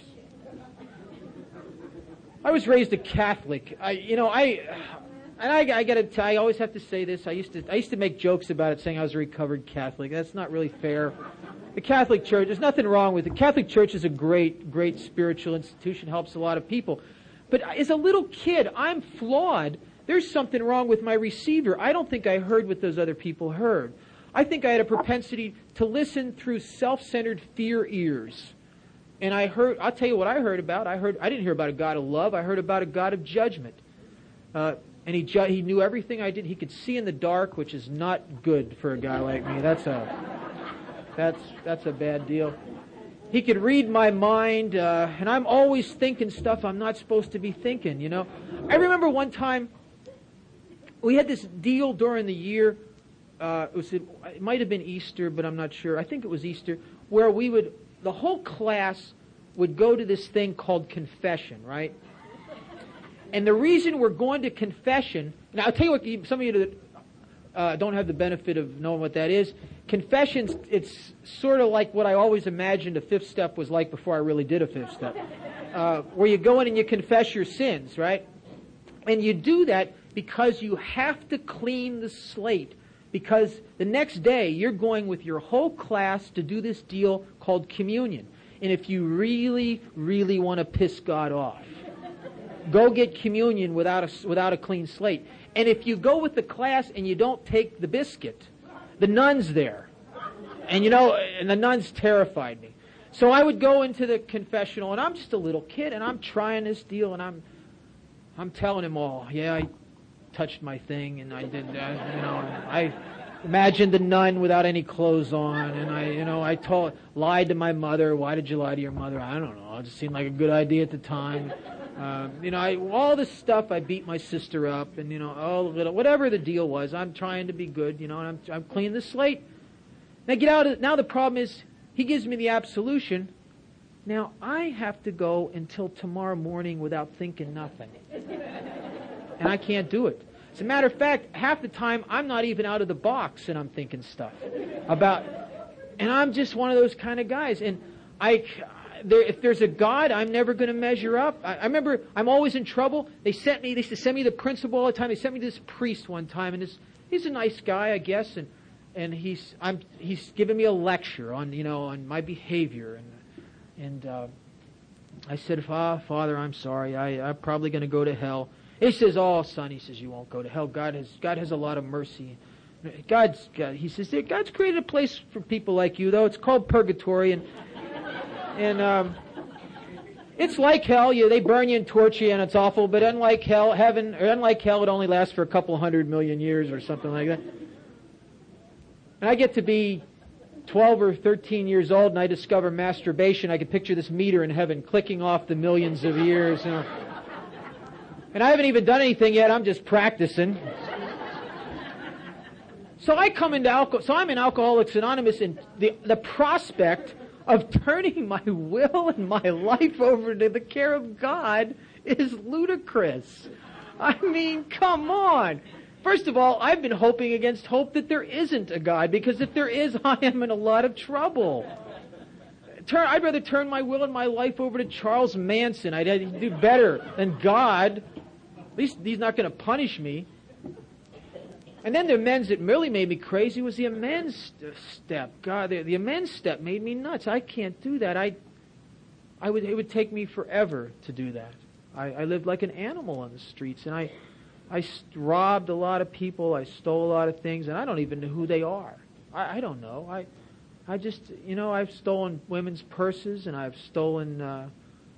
I was raised a Catholic. I always have to say this. I used to make jokes about it, saying I was a recovered Catholic. That's not really fair. The Catholic Church, there's nothing wrong with it. The Catholic Church is a great, great spiritual institution, helps a lot of people. But as a little kid, I'm flawed. There's something wrong with my receiver. I don't think I heard what those other people heard. I think I had a propensity to listen through self-centered fear ears. And I'll tell you what I heard about. I didn't hear about a God of love. I heard about a God of judgment. And he knew everything I did. He could see in the dark, which is not good for a guy like me. That's a bad deal. He could read my mind, and I'm always thinking stuff I'm not supposed to be thinking, I remember one time, we had this deal during the year, it might have been Easter, but I'm not sure. I think it was Easter, where the whole class would go to this thing called confession, right? And the reason we're going to confession, now I'll tell you what, some of you that don't have the benefit of knowing what that is, confessions, it's sort of like what I always imagined a 5th step was like before I really did a 5th step. Where you go in and you confess your sins, right? And you do that because you have to clean the slate. Because the next day, you're going with your whole class to do this deal called communion. And if you really, really want to piss God off, go get communion without a clean slate. And if you go with the class and you don't take the biscuit, the nun's there. And and the nuns terrified me. So I would go into the confessional, and I'm just a little kid, and I'm trying this deal, and I'm telling him all, yeah, I touched my thing, and I did that, I imagined the nun without any clothes on, and I lied to my mother. Why did you lie to your mother? I don't know. It just seemed like a good idea at the time. All this stuff, I beat my sister up, and whatever the deal was, I'm trying to be good, and I'm cleaning the slate. Now the problem is, he gives me the absolution. Now I have to go until tomorrow morning without thinking nothing. And I can't do it. As a matter of fact, half the time I'm not even out of the box and I'm thinking stuff and I'm just one of those kind of guys. And if there's a God, I'm never going to measure up. I remember I'm always in trouble. They used to send me the principal all the time. They sent me to this priest one time, and he's a nice guy, I guess, and he's giving me a lecture on my behavior, and I said, Father, I'm sorry. I'm probably going to go to hell. He says, oh, son, he says, you won't go to hell. God has a lot of mercy. He says, God's created a place for people like you, though. It's called purgatory, and it's like hell. They burn you and torture you, and it's awful. But unlike hell, it only lasts for a couple 100 million years or something like that. And I get to be 12 or 13 years old, and I discover masturbation. I can picture this meter in heaven clicking off the millions of years. And I haven't even done anything yet. I'm just practicing. So I'm in Alcoholics Anonymous, and the prospect of turning my will and my life over to the care of God is ludicrous. I mean, come on. First of all, I've been hoping against hope that there isn't a God, because if there is, I am in a lot of trouble. I'd rather turn my will and my life over to Charles Manson. I'd do better than God. At least he's not going to punish me. And then the amends that really made me crazy was the amends step. God, the amends step made me nuts. I can't do that. It would take me forever to do that. I lived like an animal on the streets, and I robbed a lot of people. I stole a lot of things, and I don't even know who they are. I don't know. I just, I've stolen women's purses, and I've stolen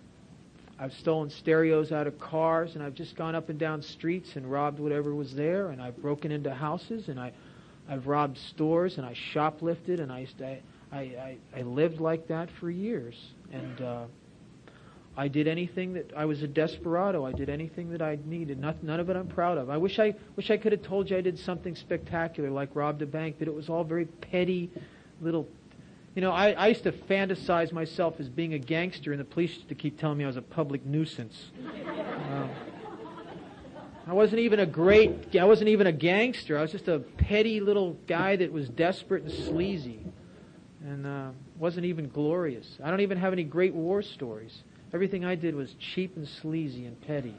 stereos out of cars, and I've just gone up and down streets and robbed whatever was there, and I've broken into houses, and I've robbed stores, and I shoplifted, and I lived like that for years. And I did anything that I was a desperado. I did anything that I needed. None of it I'm proud of. I wish I could have told you I did something spectacular, like robbed a bank, but it was all very petty, little. I used to fantasize myself as being a gangster, and the police used to keep telling me I was a public nuisance. I wasn't even a gangster. I was just a petty little guy that was desperate and sleazy, and wasn't even glorious. I don't even have any great war stories. Everything I did was cheap and sleazy and petty.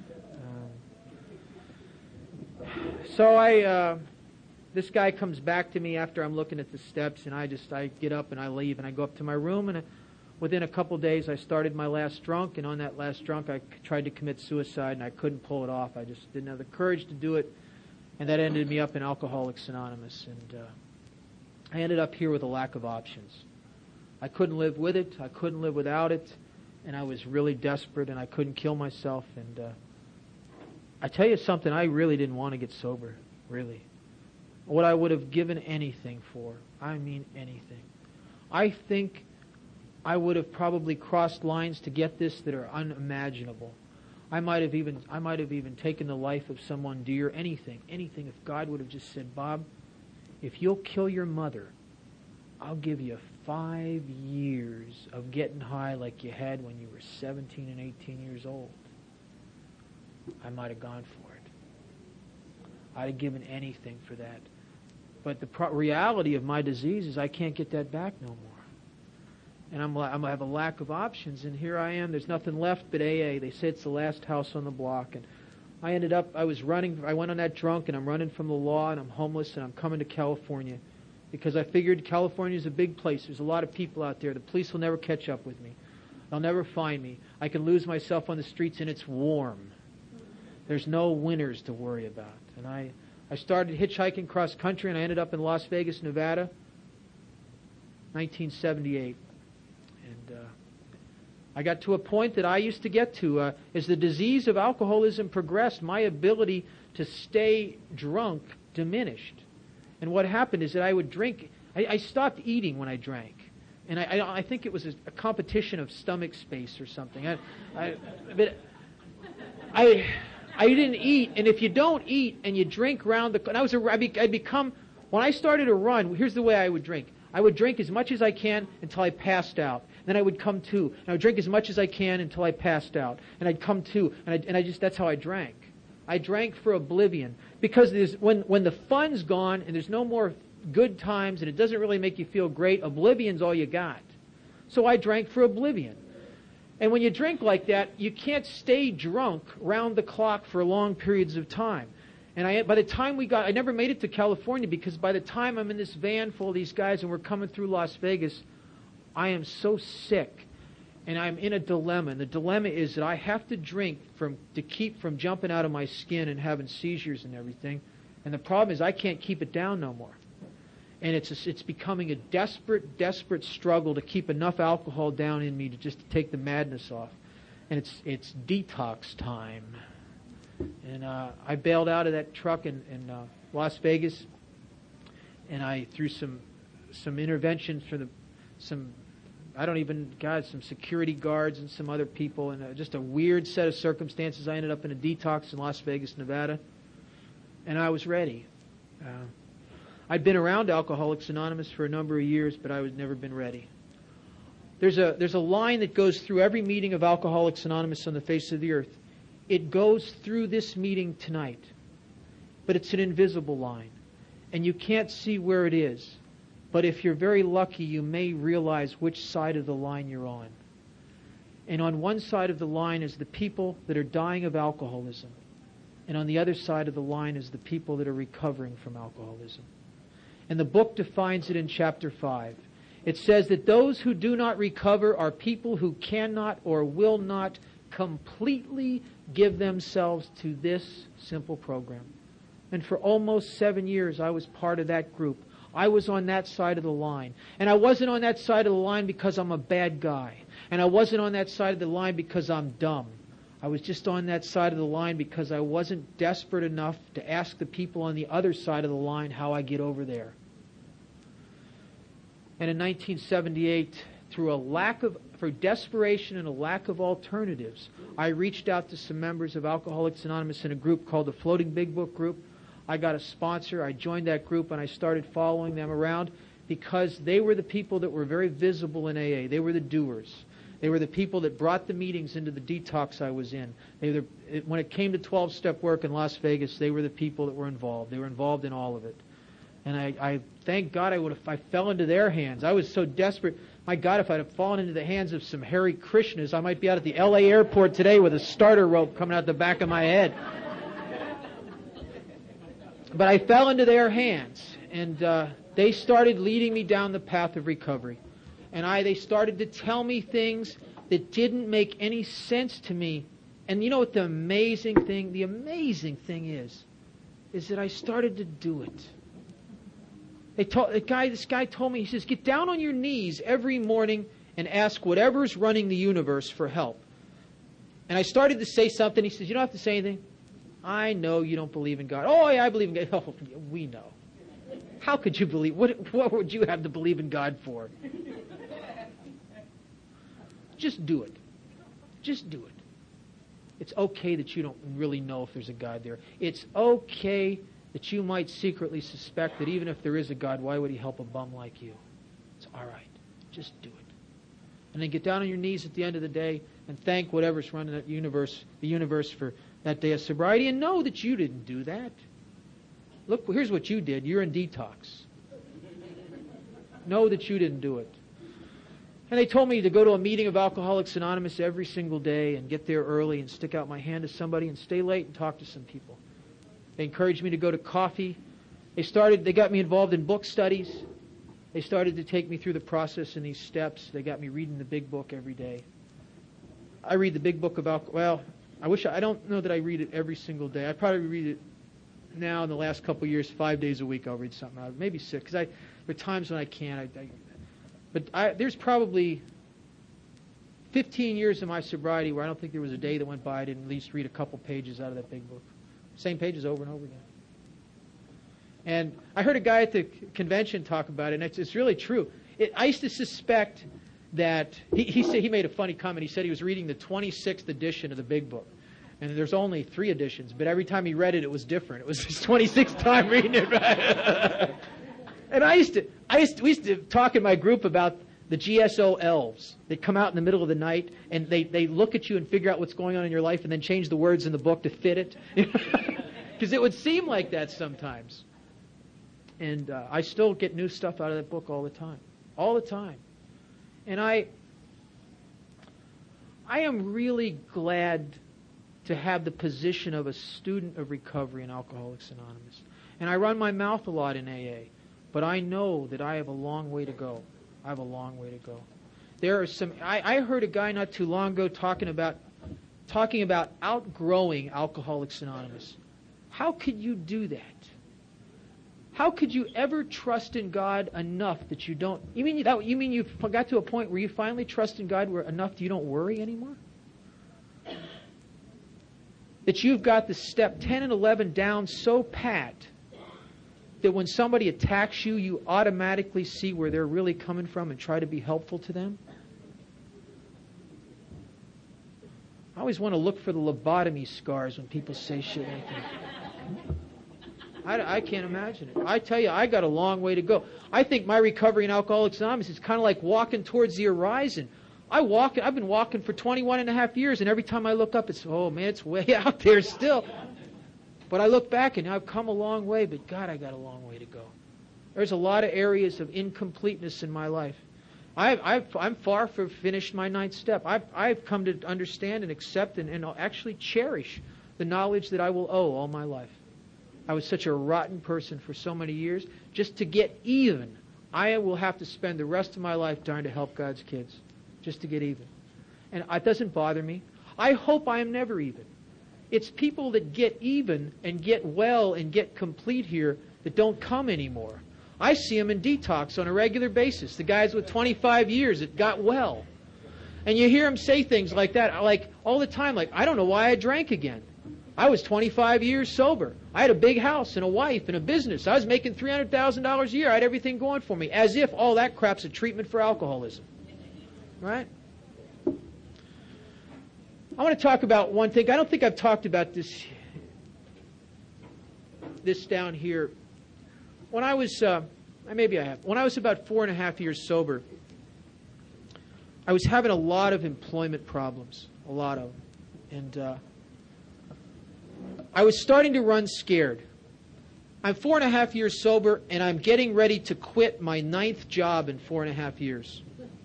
This guy comes back to me after I'm looking at the steps, and I get up and I leave, and I go up to my room, and within a couple days I started my last drunk, and on that last drunk I tried to commit suicide, and I couldn't pull it off. I just didn't have the courage to do it, and that ended me up in Alcoholics Anonymous, and I ended up here with a lack of options. I couldn't live with it, I couldn't live without it, and I was really desperate, and I couldn't kill myself, and I tell you something, I really didn't want to get sober, really. What I would have given anything for. I mean anything. I think I would have probably crossed lines to get this that are unimaginable. I might have even taken the life of someone dear, anything if God would have just said, Bob, if you'll kill your mother, I'll give you 5 years of getting high like you had when you were 17 and 18 years old. I might have gone for it. I'd have given anything for that. But the reality of my disease is I can't get that back no more. And I have a lack of options, and here I am. There's nothing left but AA. They say it's the last house on the block. And I went on that drunk, and I'm running from the law, and I'm homeless, and I'm coming to California because I figured California is a big place. There's a lot of people out there. The police will never catch up with me. They'll never find me. I can lose myself on the streets, and it's warm. There's no winters to worry about. And I started hitchhiking cross country, and I ended up in Las Vegas, Nevada, 1978. And I got to a point that I used to get to. As the disease of alcoholism progressed, my ability to stay drunk diminished. And what happened is that I would drink. I stopped eating when I drank. And I think it was a competition of stomach space or something. I didn't eat, and if you don't eat and you drink round when I started to run, here's the way I would drink. I would drink as much as I can until I passed out. Then I would come to, and I would drink as much as I can until I passed out. And I'd come to, and that's how I drank. I drank for oblivion. Because when the fun's gone and there's no more good times and it doesn't really make you feel great, oblivion's all you got. So I drank for oblivion. And when you drink like that, you can't stay drunk round the clock for long periods of time. And by the time I never made it to California, because by the time I'm in this van full of these guys and we're coming through Las Vegas, I am so sick. And I'm in a dilemma. And the dilemma is that I have to drink to keep from jumping out of my skin and having seizures and everything. And the problem is I can't keep it down no more. And it's becoming a desperate struggle to keep enough alcohol down in me to just take the madness off. And it's detox time. And I bailed out of that truck in Las Vegas, and I through some interventions for some security guards and some other people, and just a weird set of circumstances, I ended up in a detox in Las Vegas, Nevada, and I was ready. I'd been around Alcoholics Anonymous for a number of years, but I had never been ready. There's a line that goes through every meeting of Alcoholics Anonymous on the face of the earth. It goes through this meeting tonight, but it's an invisible line, and you can't see where it is. But if you're very lucky, you may realize which side of the line you're on. And on one side of the line is the people that are dying of alcoholism, and on the other side of the line is the people that are recovering from alcoholism. And the book defines it in chapter 5. It says that those who do not recover are people who cannot or will not completely give themselves to this simple program. And for almost 7 years, I was part of that group. I was on that side of the line. And I wasn't on that side of the line because I'm a bad guy. And I wasn't on that side of the line because I'm dumb. I was just on that side of the line because I wasn't desperate enough to ask the people on the other side of the line how I get over there. And in 1978, through desperation and a lack of alternatives, I reached out to some members of Alcoholics Anonymous in a group called the Floating Big Book Group. I got a sponsor. I joined that group, and I started following them around because they were the people that were very visible in AA. They were the doers. They were the people that brought the meetings into the detox I was in. When it came to 12-step work in Las Vegas, they were the people that were involved. They were involved in all of it. And I thank God I fell into their hands. I was so desperate. My God, if I'd have fallen into the hands of some Hare Krishnas, I might be out at the L.A. airport today with a starter rope coming out the back of my head. But I fell into their hands, and they started leading me down the path of recovery. And they started to tell me things that didn't make any sense to me. And you know what the amazing thing is that I started to do it. This guy told me, he says, get down on your knees every morning and ask whatever's running the universe for help. And I started to say something. He says, you don't have to say anything. I know you don't believe in God. Oh, yeah, I believe in God. Oh, we know. How could you believe? What would you have to believe in God for? Just do it. Just do it. It's okay that you don't really know if there's a God there. It's okay that you might secretly suspect that even if there is a God, why would He help a bum like you? It's all right. Just do it. And then get down on your knees at the end of the day and thank whatever's running that the universe for that day of sobriety, and know that you didn't do that. Look, here's what you did. You're in detox. Know that you didn't do it. And they told me to go to a meeting of Alcoholics Anonymous every single day and get there early and stick out my hand to somebody and stay late and talk to some people. They encouraged me to go to coffee. They got me involved in book studies. They started to take me through the process in these steps. They got me reading the big book every day. I read the big book of I don't know that I read it every single day. I probably read it now in the last couple of years, 5 days a week I'll read something out. Maybe 6, because there are times when I can't. There's probably 15 years of my sobriety where I don't think there was a day that went by I didn't at least read a couple pages out of that big book. Same pages over and over again. And I heard a guy at the convention talk about it, and it's really true. I used to suspect that he made a funny comment. He said he was reading the 26th edition of the Big Book, and there's only 3 editions. But every time he read it, it was different. It was his 26th time reading it. And we used to talk in my group about the GSO elves. They come out in the middle of the night, and they look at you and figure out what's going on in your life, and then change the words in the book to fit it. Because it would seem like that sometimes. And I still get new stuff out of that book all the time. All the time. And I am really glad to have the position of a student of recovery in Alcoholics Anonymous. And I run my mouth a lot in AA. But I know that I have a long way to go. I have a long way to go. There are some. I heard a guy not too long ago talking about outgrowing Alcoholics Anonymous. How could you do that? How could you ever trust in God enough that you don't... You mean you got to a point where you finally trust in God enough that you don't worry anymore? That you've got the step 10 and 11 down so pat that when somebody attacks you, you automatically see where they're really coming from and try to be helpful to them? I always want to look for the lobotomy scars when people say shit like that. I can't imagine it. I tell you, I got a long way to go. I think my recovery in Alcoholics Anonymous is kind of like walking towards the horizon. I've been walking for 21 and a half years, and every time I look up, oh man, it's way out there still. But I look back, and I've come a long way, but God, I got a long way to go. There's a lot of areas of incompleteness in my life. I'm far from finished my 9th step. I've come to understand and accept and actually cherish the knowledge that I will owe all my life. I was such a rotten person for so many years. Just to get even, I will have to spend the rest of my life trying to help God's kids. Just to get even. And it doesn't bother me. I hope I am never even. It's people that get even and get well and get complete here that don't come anymore. I see them in detox on a regular basis. The guys with 25 years that got well. And you hear them say things like that, like all the time, like, I don't know why I drank again. I was 25 years sober. I had a big house and a wife and a business. I was making $300,000 a year. I had everything going for me. As if all that crap's a treatment for alcoholism. Right? I want to talk about one thing. I don't think I've talked about this down here. When I was, maybe I have. When I was about 4.5 years sober, I was having a lot of employment problems. A lot of them. And I was starting to run scared. I'm 4.5 years sober, and I'm getting ready to quit my 9th job in 4.5 years.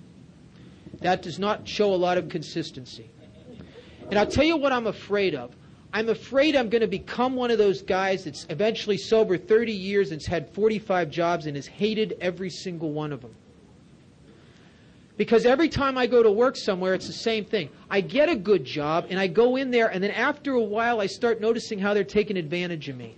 That does not show a lot of consistency. And I'll tell you what I'm afraid of. I'm afraid I'm going to become one of those guys that's eventually sober 30 years and's had 45 jobs and has hated every single one of them. Because every time I go to work somewhere, it's the same thing. I get a good job, and I go in there, and then after a while, I start noticing how they're taking advantage of me.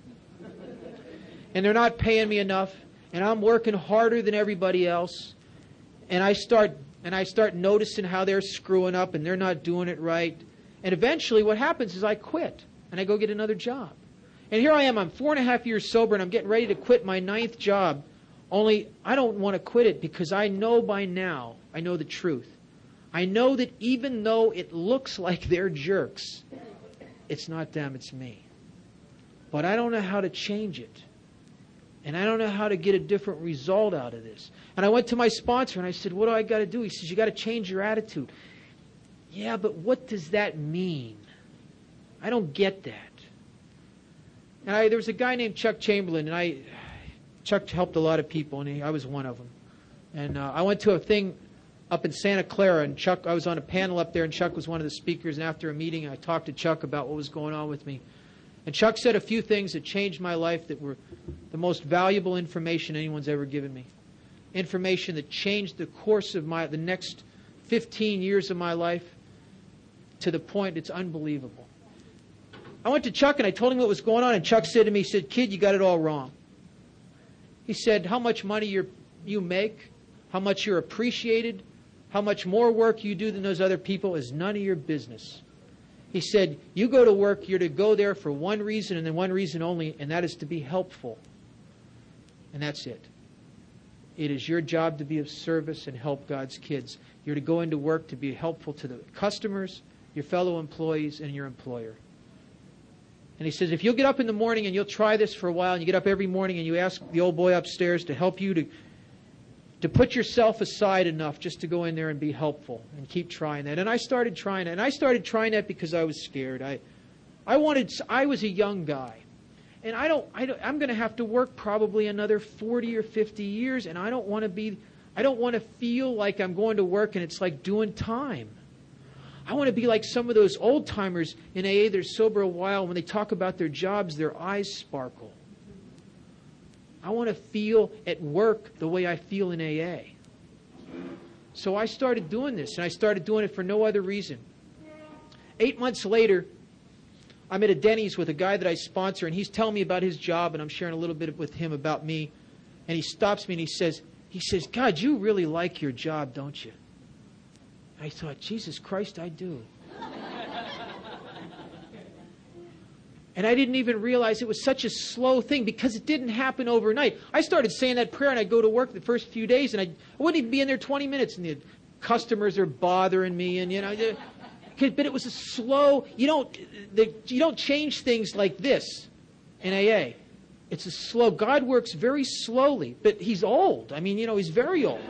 And they're not paying me enough, and I'm working harder than everybody else, and I start noticing how they're screwing up, and they're not doing it right. And eventually, what happens is I quit, and I go get another job. And here I am, I'm 4.5 years sober, and I'm getting ready to quit my 9th job. Only, I don't want to quit it because I know by now, I know the truth. I know that even though it looks like they're jerks, it's not them, it's me. But I don't know how to change it. And I don't know how to get a different result out of this. And I went to my sponsor and I said, what do I got to do? He says, you got to change your attitude. Yeah, but what does that mean? I don't get that. And there was a guy named Chuck Chamberlain, and Chuck helped a lot of people, and I was one of them. And I went to a thing up in Santa Clara, and I was on a panel up there, and Chuck was one of the speakers. And after a meeting, I talked to Chuck about what was going on with me. And Chuck said a few things that changed my life that were the most valuable information anyone's ever given me. Information that changed the course of the next 15 years of my life to the point it's unbelievable. I went to Chuck, and I told him what was going on, and Chuck said to me, he said, kid, you got it all wrong. He said, how much money you make, how much you're appreciated, how much more work you do than those other people is none of your business. He said, you go to work, you're to go there for one reason and then one reason only, and that is to be helpful. And that's it. It is your job to be of service and help God's kids. You're to go into work to be helpful to the customers, your fellow employees, and your employer. And he says, if you'll get up in the morning and you'll try this for a while, and you get up every morning and you ask the old boy upstairs to help you to put yourself aside enough just to go in there and be helpful and keep trying that. And I started trying it. And I started trying that because I was scared. I was a young guy. And I'm going to have to work probably another 40 or 50 years, and I don't want to feel like I'm going to work and it's like doing time. I want to be like some of those old timers in AA. They're sober a while. When they talk about their jobs, their eyes sparkle. I want to feel at work the way I feel in AA. So I started doing this, and I started doing it for no other reason. 8 months later, I'm at a Denny's with a guy that I sponsor, and he's telling me about his job, and I'm sharing a little bit with him about me. And he stops me and he says, God, you really like your job, don't you? I thought, Jesus Christ, I do. And I didn't even realize it was such a slow thing because it didn't happen overnight. I started saying that prayer, and I'd go to work the first few days, and I wouldn't even be in there 20 minutes, and the customers are bothering me, and but it was a slow. You don't change things like this in AA. It's a slow. God works very slowly, but He's old. I mean, He's very old.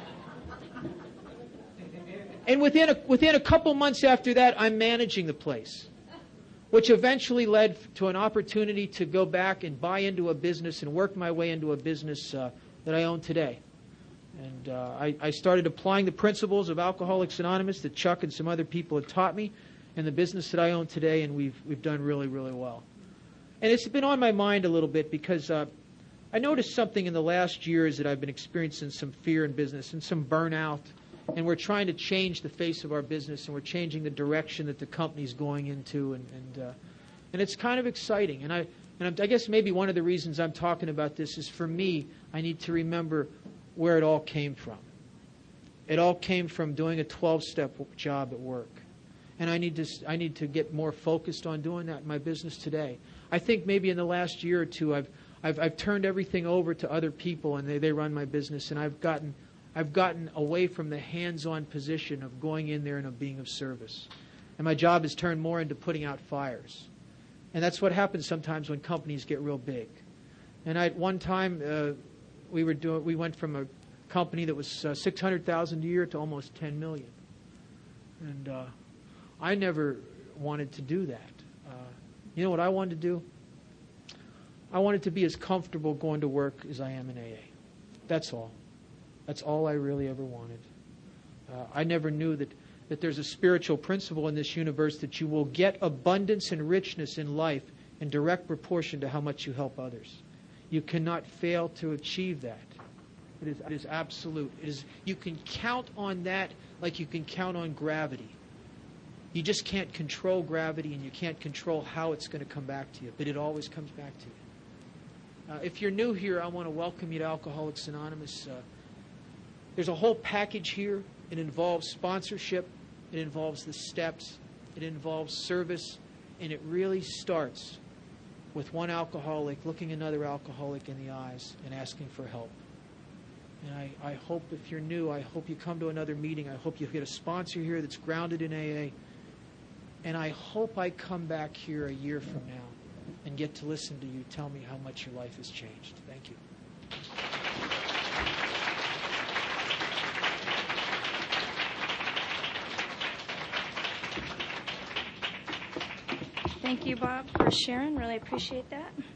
And within a couple months after that, I'm managing the place, which eventually led to an opportunity to go back and buy into a business and work my way into a business that I own today. And I started applying the principles of Alcoholics Anonymous that Chuck and some other people had taught me in the business that I own today, and we've done really, really well. And it's been on my mind a little bit because I noticed something in the last years that I've been experiencing some fear in business and some burnout, and we're trying to change the face of our business, and we're changing the direction that the company's going into, and it's kind of exciting. And I guess maybe one of the reasons I'm talking about this is, for me, I need to remember where it all came from. It all came from doing a 12-step job at work. And I need to get more focused on doing that in my business today. I think maybe in the last year or two I've turned everything over to other people, and they run my business, and I've gotten away from the hands-on position of going in there and of being of service. And my job has turned more into putting out fires. And that's what happens sometimes when companies get real big. And at one time we went from a company that was $600,000 a year to almost $10 million. And I never wanted to do that. You know what I wanted to do? I wanted to be as comfortable going to work as I am in AA. That's all. That's all I really ever wanted. I never knew that there's a spiritual principle in this universe that you will get abundance and richness in life in direct proportion to how much you help others. You cannot fail to achieve that. It is absolute. You can count on that like you can count on gravity. You just can't control gravity, and you can't control how it's going to come back to you, but it always comes back to you. If you're new here, I want to welcome you to Alcoholics Anonymous. There's a whole package here. It involves sponsorship. It involves the steps. It involves service. And it really starts with one alcoholic looking another alcoholic in the eyes and asking for help. And I hope, if you're new, I hope you come to another meeting. I hope you get a sponsor here that's grounded in AA. And I hope I come back here a year from now and get to listen to you tell me how much your life has changed. Thank you.
Thank you, Bob, for sharing. Really appreciate that.